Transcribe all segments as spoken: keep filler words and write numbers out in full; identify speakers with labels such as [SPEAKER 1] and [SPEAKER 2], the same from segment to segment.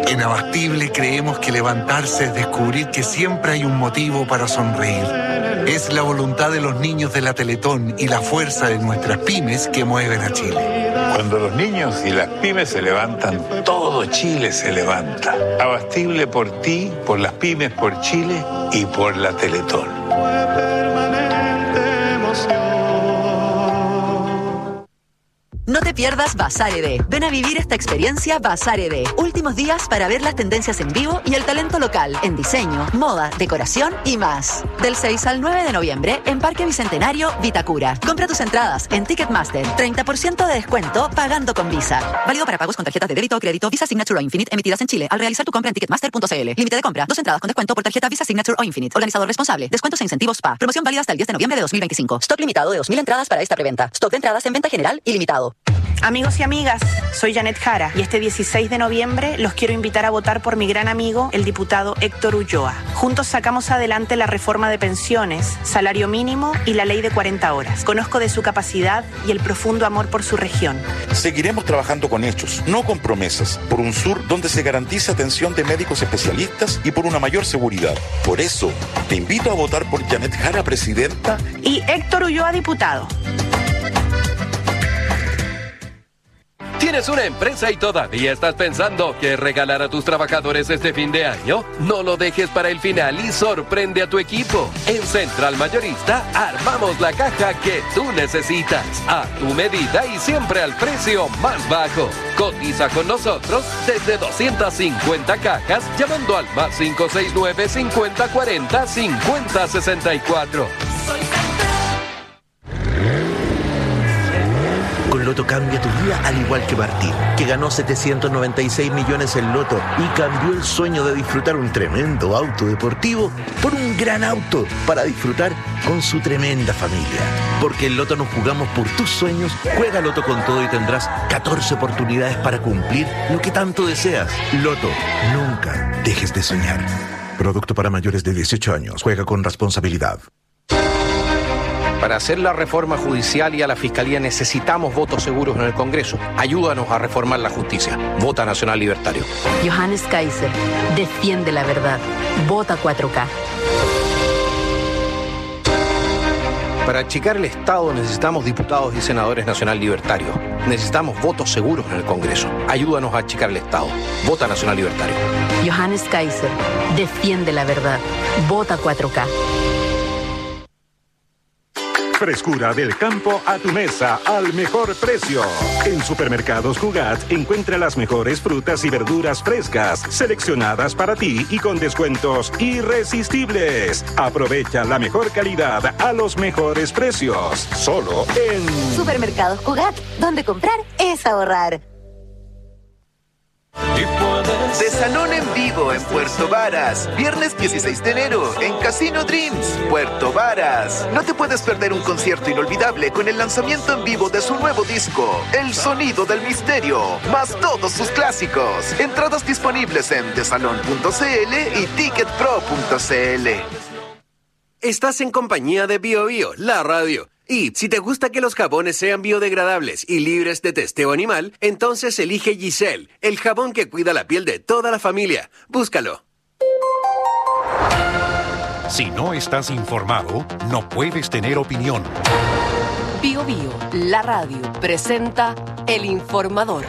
[SPEAKER 1] En Abastible creemos que levantarse es descubrir que siempre hay un motivo para sonreír. Es la voluntad de los niños de la Teletón y la fuerza de nuestras pymes que mueven a Chile.
[SPEAKER 2] Cuando los niños y las pymes se levantan, todo Chile se levanta. Abastible por ti, por las pymes, por Chile y por la Teletón.
[SPEAKER 3] No te pierdas Bazar E D. Ven a vivir esta experiencia Bazar E D. Últimos días para ver las tendencias en vivo y el talento local en diseño, moda, decoración y más. Del seis al nueve de noviembre en Parque Bicentenario, Vitacura. Compra tus entradas en Ticketmaster. treinta por ciento de descuento pagando con Visa. Válido para pagos con tarjetas de débito o crédito Visa Signature o Infinite emitidas en Chile al realizar tu compra en ticketmaster punto c l. Límite de compra. Dos entradas con descuento por tarjeta Visa Signature o Infinite. Organizador responsable. Descuentos e incentivos P A. Promoción válida hasta el diez de noviembre de dos mil veinticinco. Stock limitado de dos mil entradas para esta preventa. Stock de entradas en venta general ilimitado.
[SPEAKER 4] Amigos y amigas, soy Janet Jara y este dieciséis de noviembre los quiero invitar a votar por mi gran amigo, el diputado Héctor Ulloa. Juntos sacamos adelante la reforma de pensiones, salario mínimo y la ley de cuarenta horas. Conozco de su capacidad y el profundo amor por su región.
[SPEAKER 5] Seguiremos trabajando con hechos, no con promesas, por un sur donde se garantice atención de médicos especialistas y por una mayor seguridad. Por eso, te invito a votar por Janet Jara, presidenta,
[SPEAKER 4] y Héctor Ulloa, diputado.
[SPEAKER 6] ¿Tienes una empresa y todavía estás pensando qué regalar a tus trabajadores este fin de año? No lo dejes para el final y sorprende a tu equipo. En Central Mayorista armamos la caja que tú necesitas, a tu medida y siempre al precio más bajo. Cotiza con nosotros desde doscientas cincuenta cajas llamando al más cinco seis nueve, cincuenta cuarenta, cincuenta sesenta y cuatro.
[SPEAKER 7] Con Loto cambia tu vida al igual que Martín, que ganó setecientos noventa y seis millones en Loto y cambió el sueño de disfrutar un tremendo auto deportivo por un gran auto para disfrutar con su tremenda familia. Porque en Loto nos jugamos por tus sueños. Juega Loto con todo y tendrás catorce oportunidades para cumplir lo que tanto deseas. Loto, nunca dejes de soñar. Producto para mayores de dieciocho años. Juega con responsabilidad.
[SPEAKER 8] Para hacer la reforma judicial y a la Fiscalía necesitamos votos seguros en el Congreso. Ayúdanos a reformar la justicia. Vota Nacional Libertario.
[SPEAKER 9] Johannes Kaiser, defiende la verdad. Vota cuatro K.
[SPEAKER 8] Para achicar el Estado necesitamos diputados y senadores Nacional Libertario. Necesitamos votos seguros en el Congreso. Ayúdanos a achicar el Estado. Vota Nacional Libertario.
[SPEAKER 9] Johannes Kaiser, defiende la verdad. Vota cuatro K.
[SPEAKER 10] Frescura del campo a tu mesa al mejor precio. En Supermercados Jugat encuentra las mejores frutas y verduras frescas, seleccionadas para ti y con descuentos irresistibles. Aprovecha la mejor calidad a los mejores precios. Solo en
[SPEAKER 11] Supermercados Jugat, donde comprar es ahorrar.
[SPEAKER 12] Desalón en vivo en Puerto Varas. Viernes dieciséis de enero en Casino Dreams, Puerto Varas. No te puedes perder un concierto inolvidable con el lanzamiento en vivo de su nuevo disco, El Sonido del Misterio, más todos sus clásicos. Entradas disponibles en desalón punto c l y ticket pro punto c l.
[SPEAKER 13] Estás en compañía de Bio Bio, la radio. Y si te gusta que los jabones sean biodegradables y libres de testeo animal, entonces elige Giselle, el jabón que cuida la piel de toda la familia. Búscalo.
[SPEAKER 14] Si no estás informado, no puedes tener opinión.
[SPEAKER 15] Bio Bio, la radio, presenta El Informador.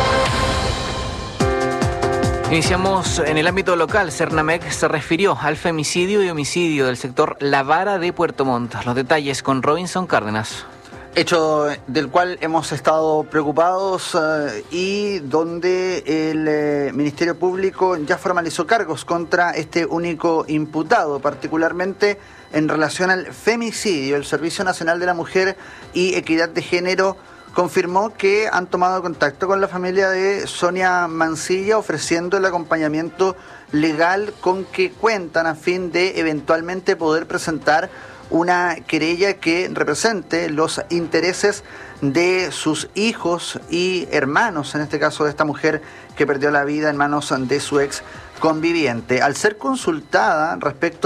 [SPEAKER 16] Iniciamos en el ámbito local. Cernamec se refirió al femicidio y homicidio del sector La Vara de Puerto Montt. Los detalles con Robinson Cárdenas.
[SPEAKER 17] Hecho del cual hemos estado preocupados uh, y donde el eh, Ministerio Público ya formalizó cargos contra este único imputado, particularmente en relación al femicidio. El Servicio Nacional de la Mujer y Equidad de Género confirmó que han tomado contacto con la familia de Sonia Mancilla ofreciendo el acompañamiento legal con que cuentan a fin de eventualmente poder presentar una querella que represente los intereses de sus hijos y hermanos, en este caso de esta mujer que perdió la vida en manos de su ex conviviente. Al ser consultada respecto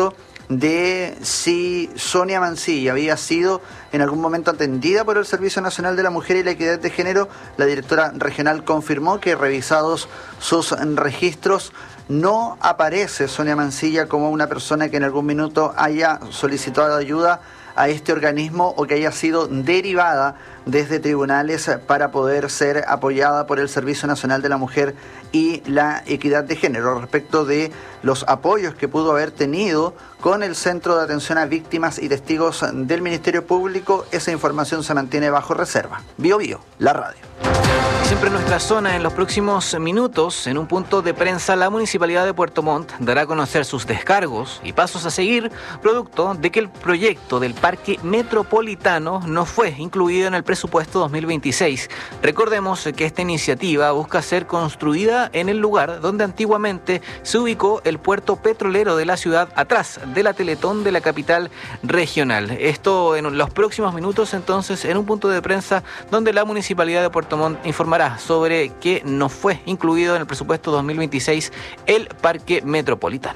[SPEAKER 17] de si Sonia Mancilla había sido en algún momento atendida por el Servicio Nacional de la Mujer y la Equidad de Género. La directora regional confirmó que, revisados sus registros, no aparece Sonia Mancilla como una persona que en algún minuto haya solicitado ayuda a este organismo o que haya sido derivada desde tribunales para poder ser apoyada por el Servicio Nacional de la Mujer y la Equidad de Género. Respecto de los apoyos que pudo haber tenido con el Centro de Atención a Víctimas y Testigos del Ministerio Público, esa información se mantiene bajo reserva. Bio Bio, la radio.
[SPEAKER 16] Siempre en nuestra zona, en los próximos minutos, en un punto de prensa, la Municipalidad de Puerto Montt dará a conocer sus descargos y pasos a seguir, producto de que el proyecto del Parque Metropolitano no fue incluido en el presupuesto dos mil veintiséis. Recordemos que esta iniciativa busca ser construida en el lugar donde antiguamente se ubicó el puerto petrolero de la ciudad, atrás de la Teletón de la capital regional. Esto en los próximos minutos, entonces, en un punto de prensa donde la Municipalidad de Puerto Montt informará sobre que no fue incluido en el presupuesto dos mil veintiséis el Parque Metropolitano.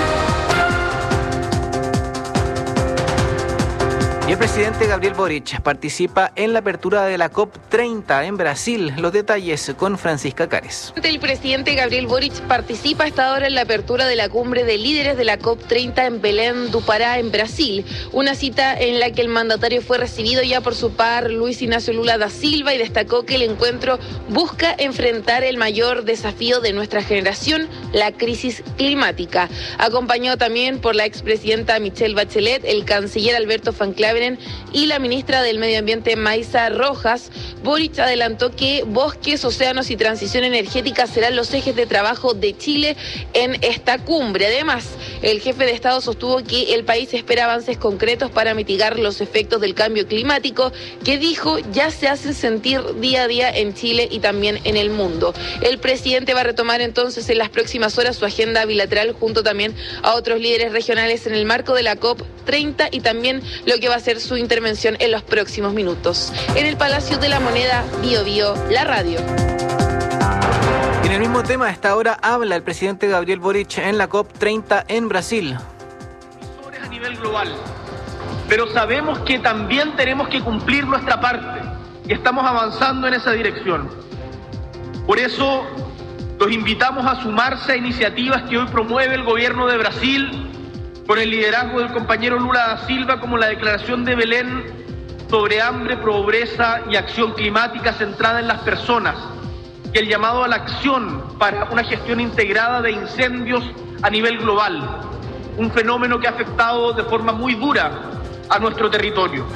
[SPEAKER 16] Y el presidente Gabriel Boric participa en la apertura de la COP treinta en Brasil. Los detalles con Francisca Cares.
[SPEAKER 18] El presidente Gabriel Boric participa hasta ahora en la apertura de la cumbre de líderes de la COP treinta en Belém do Pará, en Brasil. Una cita en la que el mandatario fue recibido ya por su par Luis Ignacio Lula da Silva y destacó que el encuentro busca enfrentar el mayor desafío de nuestra generación, la crisis climática. Acompañado también por la expresidenta Michelle Bachelet, el canciller Alberto Van Claveren y la ministra del Medio Ambiente Maisa Rojas. Boric adelantó que bosques, océanos y transición energética serán los ejes de trabajo de Chile en esta cumbre. Además, el jefe de Estado sostuvo que el país espera avances concretos para mitigar los efectos del cambio climático, que dijo ya se hacen sentir día a día en Chile y también en el mundo. El presidente va a retomar entonces en las próximas horas su agenda bilateral junto también a otros líderes regionales en el marco de la COP treinta y también lo que va a ser su intervención en los próximos minutos. En el Palacio de la Moneda, Bio Bio, la radio.
[SPEAKER 16] En el mismo tema, a esta hora habla el presidente Gabriel Boric en la COP treinta en Brasil.
[SPEAKER 19] A nivel global, pero sabemos que también tenemos que cumplir nuestra parte y estamos avanzando en esa dirección. Por eso los invitamos a sumarse a iniciativas que hoy promueve el gobierno de Brasil con el liderazgo del compañero Lula da Silva, como la Declaración de Belén sobre hambre, pobreza y acción climática centrada en las personas, y el llamado a la acción para una gestión integrada de incendios a nivel global, un fenómeno que ha afectado de forma muy dura a nuestro territorio.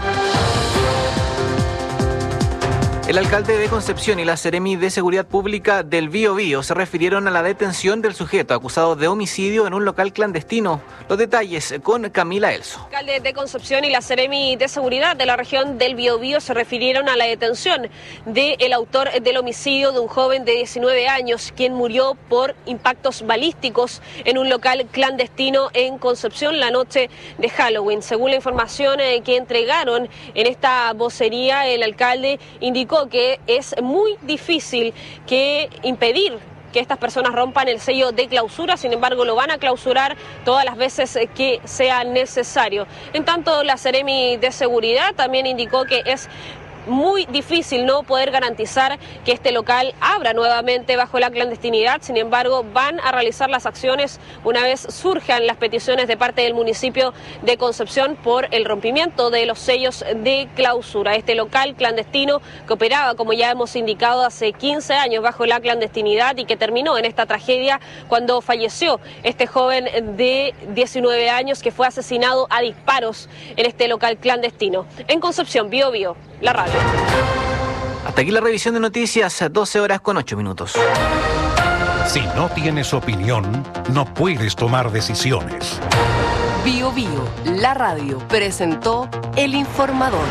[SPEAKER 16] El alcalde de Concepción y la Seremi de Seguridad Pública del Biobío se refirieron a la detención del sujeto acusado de homicidio en un local clandestino. Los detalles con Camila Elso.
[SPEAKER 20] El alcalde de Concepción y la Seremi de Seguridad de la región del Biobío se refirieron a la detención del autor del homicidio de un joven de diecinueve años, quien murió por impactos balísticos en un local clandestino en Concepción la noche de Halloween. Según la información que entregaron en esta vocería, el alcalde indicó que es muy difícil que impedir que estas personas rompan el sello de clausura, sin embargo lo van a clausurar todas las veces que sea necesario. En tanto, la Seremi de Seguridad también indicó que es muy difícil no poder garantizar que este local abra nuevamente bajo la clandestinidad. Sin embargo, van a realizar las acciones una vez surjan las peticiones de parte del municipio de Concepción por el rompimiento de los sellos de clausura. Este local clandestino que operaba, como ya hemos indicado, hace quince años bajo la clandestinidad y que terminó en esta tragedia cuando falleció este joven de diecinueve años que fue asesinado a disparos en este local clandestino. En Concepción, Bio Bio, la radio.
[SPEAKER 16] Hasta aquí la revisión de noticias, doce horas con ocho minutos.
[SPEAKER 14] Si no tienes opinión, no puedes tomar decisiones.
[SPEAKER 15] Bio Bio, la radio, presentó El Informador.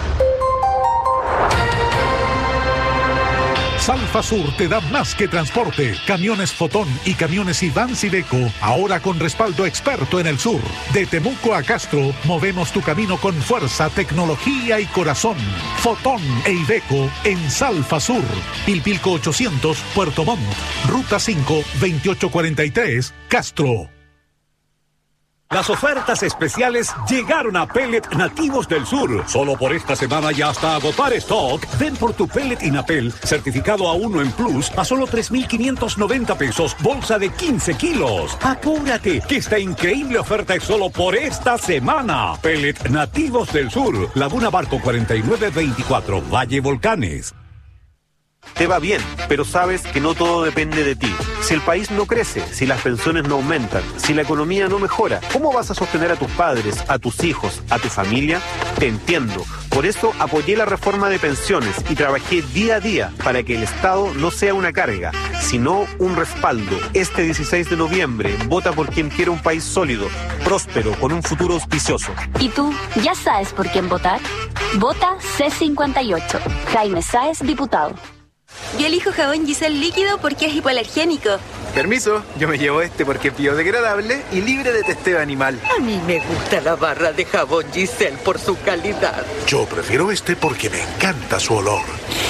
[SPEAKER 21] Salfa Sur te da más que transporte. Camiones Fotón y camiones Ivans Iveco, ahora con respaldo experto en el sur. De Temuco a Castro, movemos tu camino con fuerza, tecnología y corazón. Fotón e Iveco en Salfa Sur. Pilpilco ochocientos, Puerto Montt. Ruta cinco, veintiocho cuarenta y tres, Castro.
[SPEAKER 1] Las ofertas especiales llegaron a Pellet Nativos del Sur. Solo por esta semana y hasta agotar stock, ven por tu Pellet Inapel, certificado A uno en Plus, a solo tres mil quinientos noventa pesos, bolsa de quince kilos. Apúrate, que esta increíble oferta es solo por esta semana. Pellet Nativos del Sur, Laguna Barco cuarenta y nueve veinticuatro, Valle Volcanes.
[SPEAKER 22] Te va bien, pero sabes que no todo depende de ti. Si el país no crece, si las pensiones no aumentan, si la economía no mejora, ¿cómo vas a sostener a tus padres, a tus hijos, a tu familia? Te entiendo. Por eso apoyé la reforma de pensiones y trabajé día a día para que el Estado no sea una carga, sino un respaldo. Este dieciséis de noviembre, vota por quien quiere un país sólido, próspero, con un futuro auspicioso.
[SPEAKER 23] ¿Y tú, ya sabes por quién votar? Vota C cincuenta y ocho. Jaime Sáez, diputado.
[SPEAKER 24] Yo elijo jabón Giselle líquido porque es hipoalergénico.
[SPEAKER 25] Permiso, yo me llevo este porque es biodegradable y libre de testeo animal.
[SPEAKER 26] A mí me gusta la barra de jabón Giselle por su calidad.
[SPEAKER 27] Yo prefiero este porque me encanta su olor.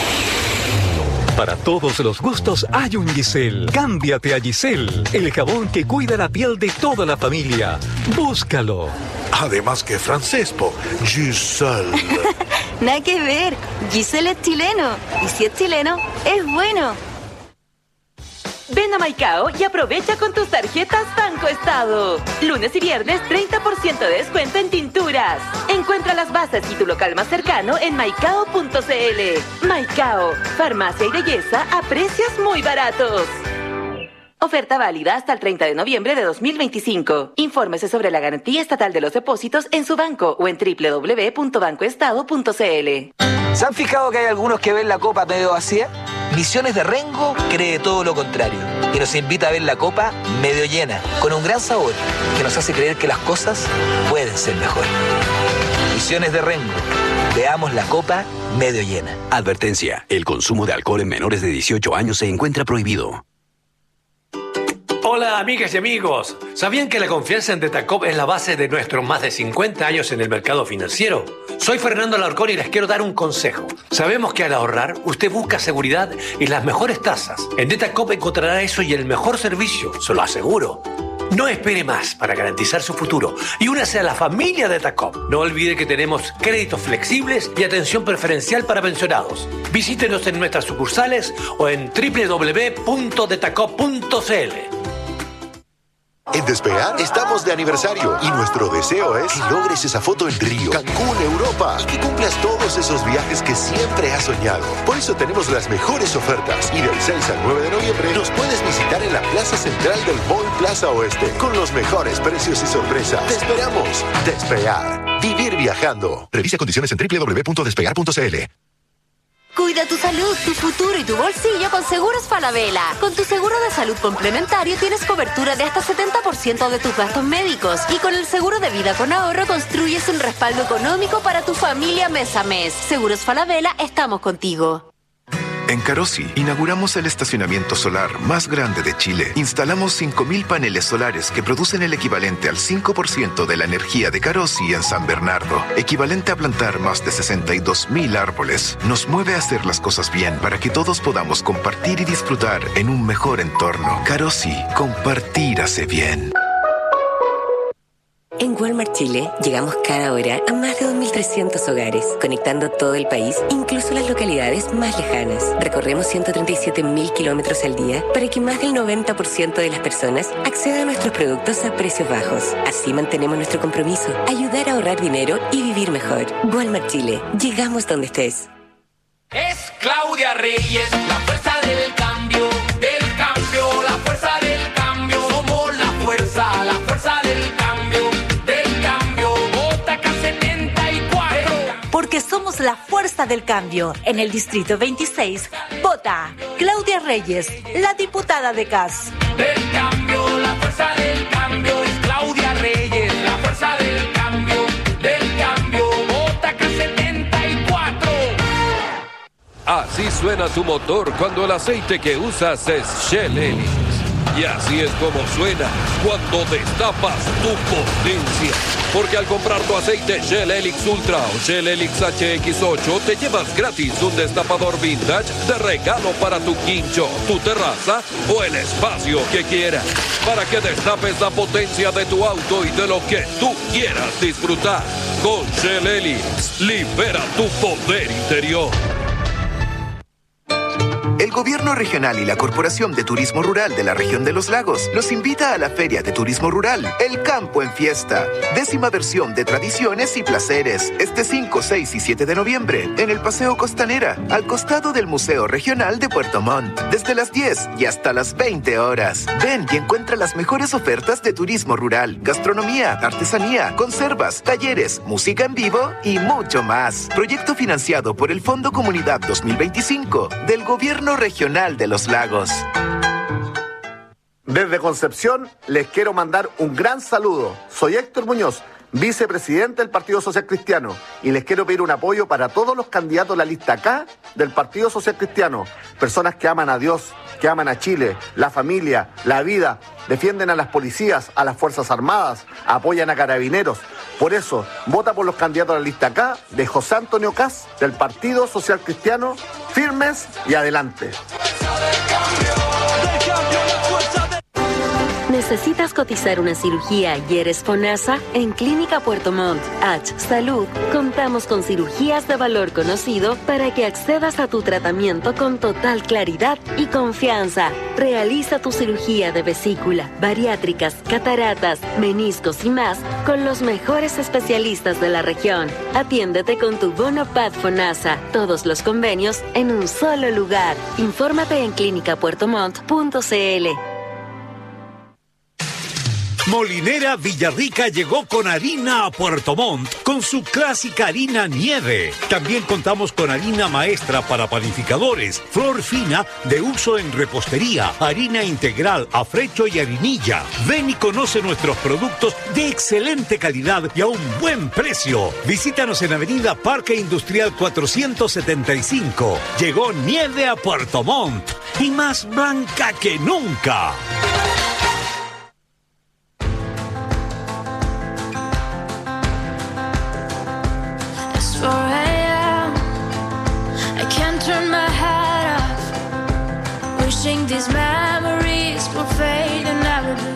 [SPEAKER 28] Para todos los gustos hay un Giselle. Cámbiate a Giselle, el jabón que cuida la piel de toda la familia. Búscalo.
[SPEAKER 27] Además que francés, po. Giselle.
[SPEAKER 24] Nada que ver. Giselle es chileno. Y si es chileno, es bueno.
[SPEAKER 29] Ven a Maicao y aprovecha con tus tarjetas Banco Estado. Lunes y viernes, treinta por ciento de descuento en tinturas. Encuentra las bases y tu local más cercano en maicao punto cl. Maicao, farmacia y belleza a precios muy baratos. Oferta válida hasta el treinta de noviembre de dos mil veinticinco. Infórmese sobre la garantía estatal de los depósitos en su banco o en doble u doble u doble u punto banco estado punto cl.
[SPEAKER 30] ¿Se han fijado que hay algunos que ven la copa medio vacía? Misiones de Rengo cree todo lo contrario y nos invita a ver la copa medio llena, con un gran sabor que nos hace creer que las cosas pueden ser mejor. Misiones de Rengo. Veamos la copa medio llena.
[SPEAKER 31] Advertencia: el consumo de alcohol en menores de dieciocho años se encuentra prohibido.
[SPEAKER 32] Hola amigas y amigos, ¿sabían que la confianza en Detacop es la base de nuestros más de cincuenta años en el mercado financiero? Soy Fernando Alarcón y les quiero dar un consejo. Sabemos que al ahorrar usted busca seguridad y las mejores tasas. En Detacop encontrará eso y el mejor servicio, se lo aseguro. No espere más para garantizar su futuro y únase a la familia Detacop. No olvide que tenemos créditos flexibles y atención preferencial para pensionados. Visítenos en nuestras sucursales o en doble u doble u doble u punto detacop punto cl.
[SPEAKER 33] En Despegar estamos de aniversario y nuestro deseo es que logres esa foto en Río, Cancún, Europa y que cumplas todos esos viajes que siempre has soñado. Por eso tenemos las mejores ofertas y del seis al nueve de noviembre nos puedes visitar en la plaza central del Mall Plaza Oeste con los mejores precios y sorpresas. ¡Te esperamos! Despegar. Vivir viajando. Revisa condiciones en doble u doble u doble u punto despegar punto cl.
[SPEAKER 24] Cuida tu salud, tu futuro y tu bolsillo con Seguros Falabella. Con tu seguro de salud complementario tienes cobertura de hasta setenta por ciento de tus gastos médicos. Y con el seguro de vida con ahorro construyes un respaldo económico para tu familia mes a mes. Seguros Falabella, estamos contigo.
[SPEAKER 34] En Carosi, inauguramos el estacionamiento solar más grande de Chile. Instalamos cinco mil paneles solares que producen el equivalente al cinco por ciento de la energía de Carosi en San Bernardo, equivalente a plantar más de sesenta y dos mil árboles. Nos mueve a hacer las cosas bien para que todos podamos compartir y disfrutar en un mejor entorno. Carosi, compartir hace bien.
[SPEAKER 35] En Walmart Chile llegamos cada hora a más de dos mil trescientos hogares, conectando todo el país, incluso las localidades más lejanas. Recorremos ciento treinta y siete mil kilómetros al día para que más del noventa por ciento de las personas accedan a nuestros productos a precios bajos. Así mantenemos nuestro compromiso, ayudar a ahorrar dinero y vivir mejor. Walmart Chile, llegamos donde estés.
[SPEAKER 36] Es Claudia Reyes, la fuerza del cambio, del cambio, la fuerza del cambio. Somos la fuerza, la fuerza del cambio.
[SPEAKER 24] Porque somos la fuerza del cambio. En el Distrito veintiséis, vota Claudia Reyes, la diputada de C A S.
[SPEAKER 36] Del cambio, la fuerza del cambio es Claudia Reyes, la fuerza del cambio, del cambio, vota K setenta y cuatro.
[SPEAKER 6] Así suena tu motor cuando el aceite que usas es Shell Helix.
[SPEAKER 2] Y así es como suena cuando destapas tu potencia. Porque al comprar tu aceite Shell Helix Ultra o Shell Helix H X ocho te llevas gratis un destapador vintage de regalo para tu quincho, tu terraza o el espacio que quieras. Para que destapes la potencia de tu auto y de lo que tú quieras disfrutar. Con Shell Helix, libera tu poder interior.
[SPEAKER 34] El Gobierno Regional y la Corporación de Turismo Rural de la Región de los Lagos los invita a la Feria de Turismo Rural, El Campo en Fiesta. Décima versión de tradiciones y placeres. Este cinco, seis y siete de noviembre, en el Paseo Costanera, al costado del Museo Regional de Puerto Montt. Desde las diez y hasta las veinte horas. Ven y encuentra las mejores ofertas de turismo rural, gastronomía, artesanía, conservas, talleres, música en vivo y mucho más. Proyecto financiado por el Fondo Comunidad dos mil veinticinco del Gobierno Regional de los Lagos.
[SPEAKER 3] Desde Concepción les quiero mandar un gran saludo. Soy Héctor Muñoz, vicepresidente del Partido Social Cristiano, y les quiero pedir un apoyo para todos los candidatos de la lista K del Partido Social Cristiano. Personas que aman a Dios, que aman a Chile, la familia, la vida, defienden a las policías, a las Fuerzas Armadas, apoyan a carabineros. Por eso, vota por los candidatos de la lista K de José Antonio Caz, del Partido Social Cristiano, firmes y adelante.
[SPEAKER 23] ¿Necesitas cotizar una cirugía y eres FONASA? En Clínica Puerto Montt, H Salud, contamos con cirugías de valor conocido para que accedas a tu tratamiento con total claridad y confianza. Realiza tu cirugía de vesícula, bariátricas, cataratas, meniscos y más con los mejores especialistas de la región. Atiéndete con tu bono P A D FONASA. Todos los convenios en un solo lugar. Infórmate en clínica puerto montt punto c l.
[SPEAKER 1] Molinera Villarrica llegó con harina a Puerto Montt, con su clásica harina nieve. También contamos con harina maestra para panificadores, flor fina de uso en repostería, harina integral, afrecho y harinilla. Ven y conoce nuestros productos de excelente calidad y a un buen precio. Visítanos en Avenida Parque Industrial cuatrocientos setenta y cinco. Llegó nieve a Puerto Montt y más blanca que nunca.
[SPEAKER 4] four a.m. I can't turn my head off, wishing these memories will fade and never do.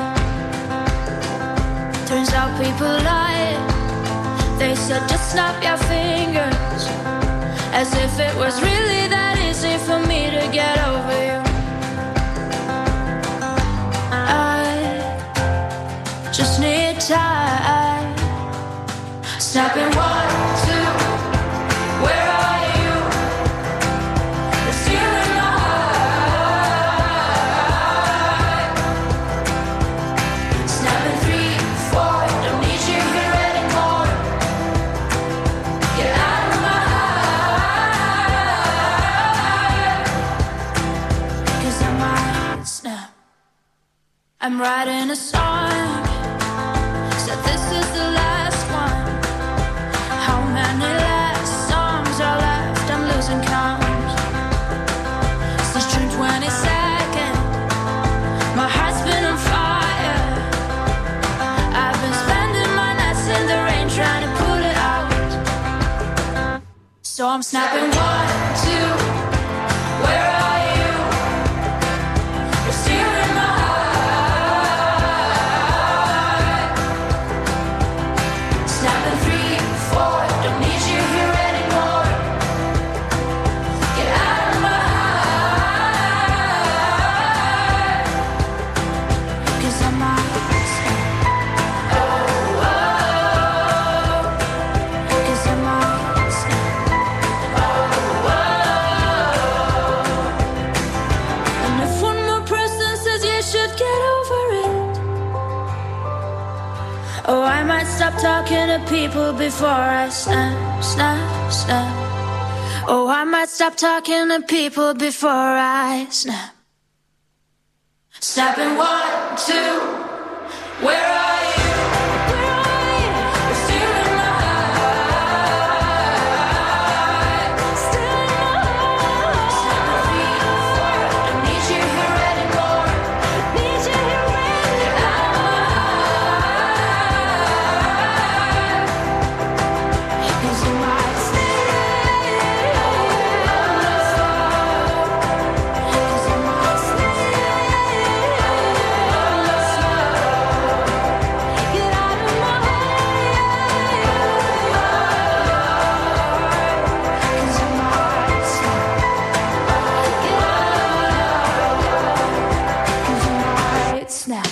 [SPEAKER 4] Turns out people lie. They said just snap your fingers, as if it was really that easy for me to get over you. I just need time. Snapping one, two. Where are you? The ceiling high. Snapping three, four. Don't need you here anymore. Get out of my eye. 'Cause I might snap. I'm writing a song. Said this is the last one. How many last songs are left? I'm losing count. Since June twenty-second, my heart's been on fire. I've been spending my nights in the rain trying to pull it out. So I'm snapping one, two. Where are you? You're still in my eye. Snapping three, four. Don't need you here anymore. Get out of my eye. 'Cause I might snap. Oh, oh. 'Cause I might snap. Oh, oh. And if one more person says you should get over it, oh, I might stop talking to people before I snap, snap, snap. Oh, I might stop talking to people before I snap. Snapping one, two. Where are you? Where are you? You're still in my eye. Still in my eye. Snapping three, four. Don't need you here anymore. Need you yeah.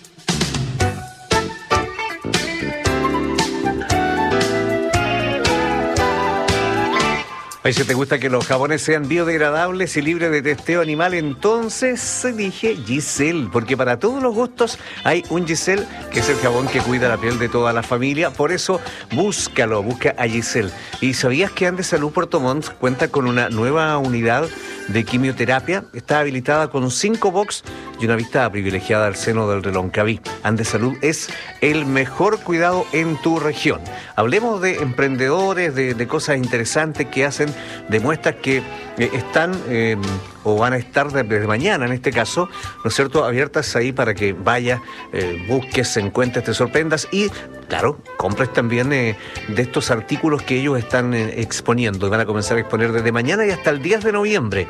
[SPEAKER 5] Oye, si te gusta que los jabones sean biodegradables y libres de testeo animal, entonces dije Giselle, porque para todos los gustos hay un Giselle, que es el jabón que cuida la piel de toda la familia. Por eso búscalo, busca a Giselle. ¿Y sabías que Andesalud Puerto Montt cuenta con una nueva unidad de quimioterapia? Está habilitada con cinco box y una vista privilegiada al seno del Reloncaví. Andesalud es el mejor cuidado en tu región. Hablemos de emprendedores, de, de cosas interesantes que hacen, de muestras que eh, están eh, o van a estar desde mañana, en este caso, ¿no es cierto?, abiertas ahí para que vayas, eh, busques, encuentres, te sorprendas y, claro, compres también eh, de estos artículos que ellos están eh, exponiendo y van a comenzar a exponer desde mañana y hasta el diez de noviembre.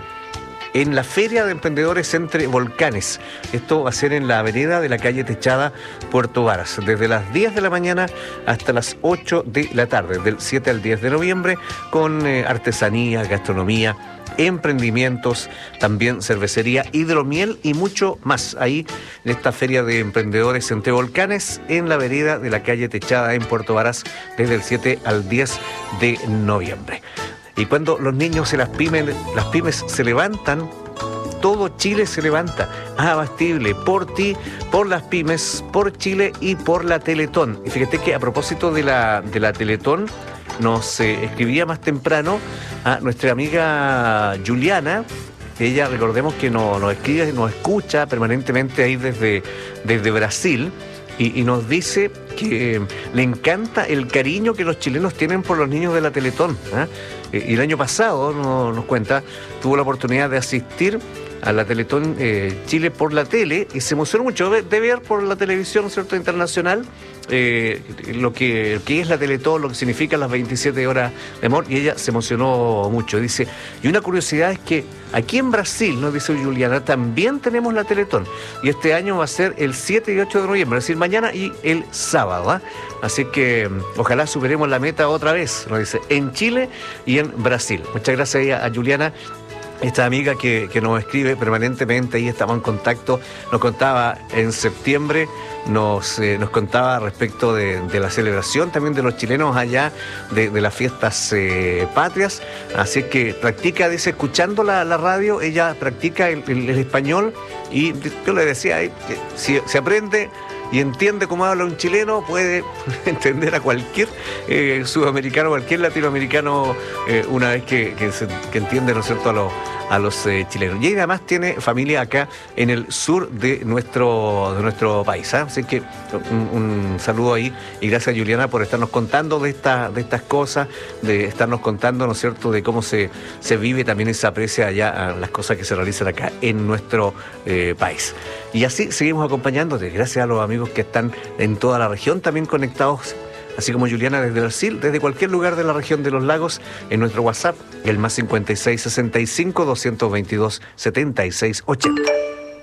[SPEAKER 5] En la Feria de Emprendedores Entre Volcanes. Esto va a ser en la vereda de la calle Techada, Puerto Varas, desde las diez de la mañana hasta las ocho de la tarde, del siete al diez de noviembre, con eh, artesanía, gastronomía, emprendimientos, también cervecería, hidromiel y mucho más. Ahí en esta Feria de Emprendedores Entre Volcanes, en la vereda de la calle Techada, en Puerto Varas, desde el siete al diez de noviembre. Y cuando los niños y las pymes, las pymes se levantan, todo Chile se levanta. Abastible por ti, por las pymes, por Chile y por la Teletón. Y fíjate que a propósito de la, de la Teletón, nos eh, escribía más temprano a nuestra amiga Juliana. Ella, recordemos que nos, nos escribe y nos escucha permanentemente ahí desde, desde Brasil. Y, y nos dice que le encanta el cariño que los chilenos tienen por los niños de la Teletón, ¿eh? Y el año pasado, no, nos cuenta, tuvo la oportunidad de asistir a la Teletón eh, Chile por la tele y se emocionó mucho de, de ver por la televisión, ¿cierto?, internacional eh, lo que, que es la Teletón, lo que significan las veintisiete horas de amor, y ella se emocionó mucho. Dice, y una curiosidad es que aquí en Brasil, nos dice Juliana, también tenemos la Teletón y este año va a ser el siete y ocho de noviembre, es decir, mañana y el sábado, ¿eh? Así que ojalá superemos la meta otra vez, nos dice, en Chile y en Brasil. Muchas gracias a Juliana, esta amiga que, que nos escribe permanentemente, ahí estamos en contacto. Nos contaba en septiembre, nos, eh, nos contaba respecto de, de la celebración también de los chilenos allá, de, de las fiestas eh, patrias. Así que practica, dice, escuchando la, la radio, ella practica el, el, el español y yo le decía, eh, que si se aprende y entiende cómo habla un chileno, puede entender a cualquier eh, sudamericano, cualquier latinoamericano, eh, una vez que, que, se, que entiende, ¿no es cierto?, a los, a los eh, chilenos. Y además tiene familia acá en el sur de nuestro, de nuestro país, ¿eh? Así que un, un saludo ahí y gracias, Juliana, por estarnos contando de, esta, de estas cosas, de estarnos contando, ¿no es cierto?, de cómo se, se vive también y se aprecia allá las cosas que se realizan acá en nuestro eh, país. Y así seguimos acompañándote, gracias a los amigos que están en toda la región también conectados, así como Juliana desde Brasil, desde cualquier lugar de la región de los lagos, en nuestro WhatsApp, el más cincuenta y seis, sesenta y cinco, doscientos veintidós, setenta y seis, ochenta.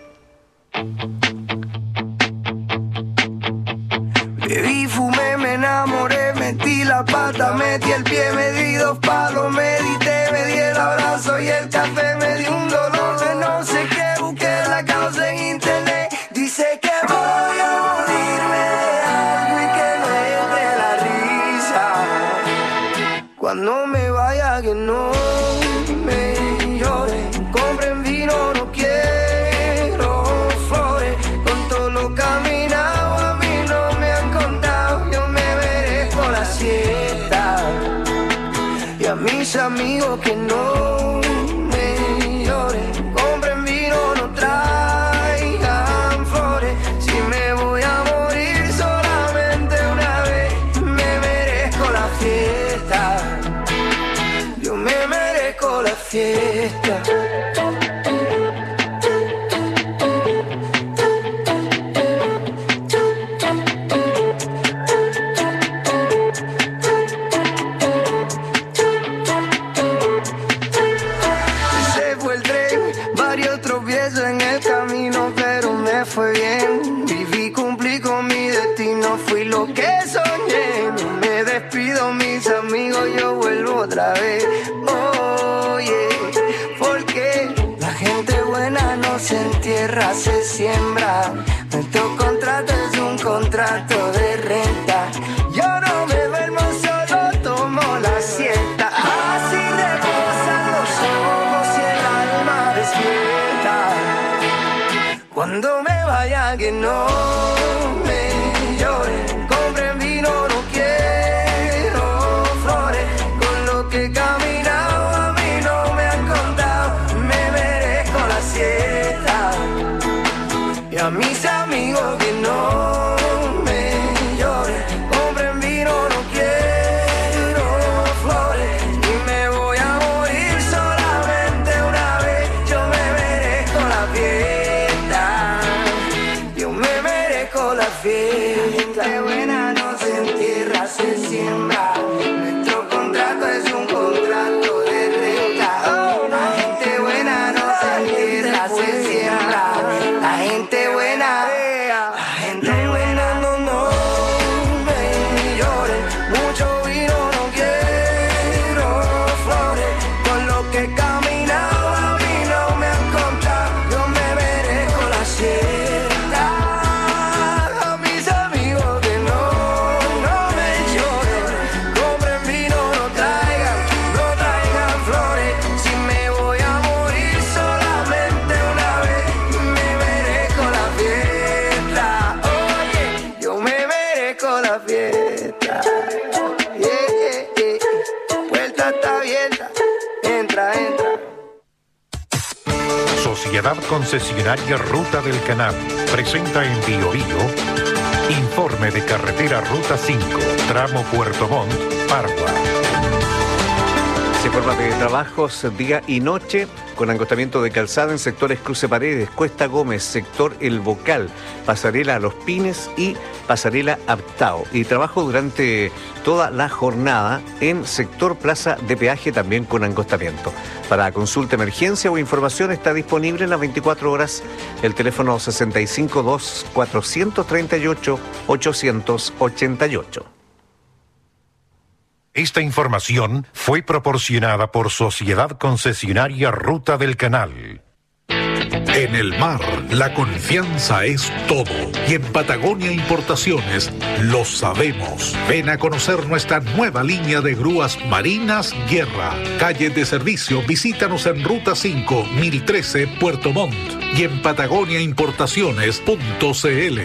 [SPEAKER 7] Bebí, fumé, me enamoré, metí la pata, metí el pie, me di dos palos, medité, me di el abrazo y el café, me di un dolor de no sé qué, busqué la causa en internet, dice que voy a morirme de algo y que no es de la risa, cuando me vaya que no me llore, compren vino, no quiero flores, con todo lo caminado a mí no me han contado, yo me merezco la siesta, y a mis amigos que no me lloren, compren vino, no traigan flores, si me voy a morir solamente una vez, me merezco la fiesta, yo me merezco la fiesta. Se fue el tren, varios tropiezos en el camino, pero me fue bien. Viví, cumplí con mi destino, fui lo que soñé. No me despido, mis amigos, yo vuelvo otra vez. Oye, porque la gente buena no se entierra, se siembra. Me toca vaya que no me lloren. Compren vino, no quiero flores. Con lo que he caminado a mí no me han contado. Me merezco la siesta. Y a mis amigos que no me lloren. Compren vino, no quiero flores. Y me voy a morir solamente una vez. Yo me merezco la fiesta. Yo me merezco la fiesta. Gente buena no se entierra, se siembra. Nuestro contrato es un contrato de renta. La gente buena no se entierra, se siembra. La gente buena, la gente buena no, no me lloren. Mucho vino, no quiero flores. Con lo que he caminado a mí no me han contado. Yo me merezco la siesta. A mis amigos que no, no me lloren. Compren vino, no traigan, no traigan flores. Si me voy a morir solamente una vez, me merezco la fiesta. Oye, yo me merezco la fiesta. Yeah, yeah, yeah. Puerta está abierta. Entra, entra.
[SPEAKER 8] Sociedad Concesionaria Ruta del Canal presenta en Bio Bio informe de carretera Ruta cinco, tramo Puerto Montt, Pargua.
[SPEAKER 5] Se forma de trabajos día y noche con acostamiento de calzada en sectores Cruce Paredes, Cuesta Gómez, sector El Bocal, pasarela a Los Pines y pasarela Aptao. Y trabajo durante toda la jornada en sector Plaza de Peaje también con acostamiento. Para consulta, emergencia o información está disponible en las veinticuatro horas el teléfono sesenta y cinco dos, cuatrocientos treinta y ocho, ochocientos ochenta y ocho.
[SPEAKER 8] Esta información fue proporcionada por Sociedad Concesionaria Ruta del Canal.
[SPEAKER 27] En el mar, la confianza es todo. Y en Patagonia Importaciones lo sabemos. Ven a conocer nuestra nueva línea de grúas marinas Guerra. Calle de servicio, visítanos en Ruta cinco, mil trece, Puerto Montt. Y en patagonia importaciones punto c l.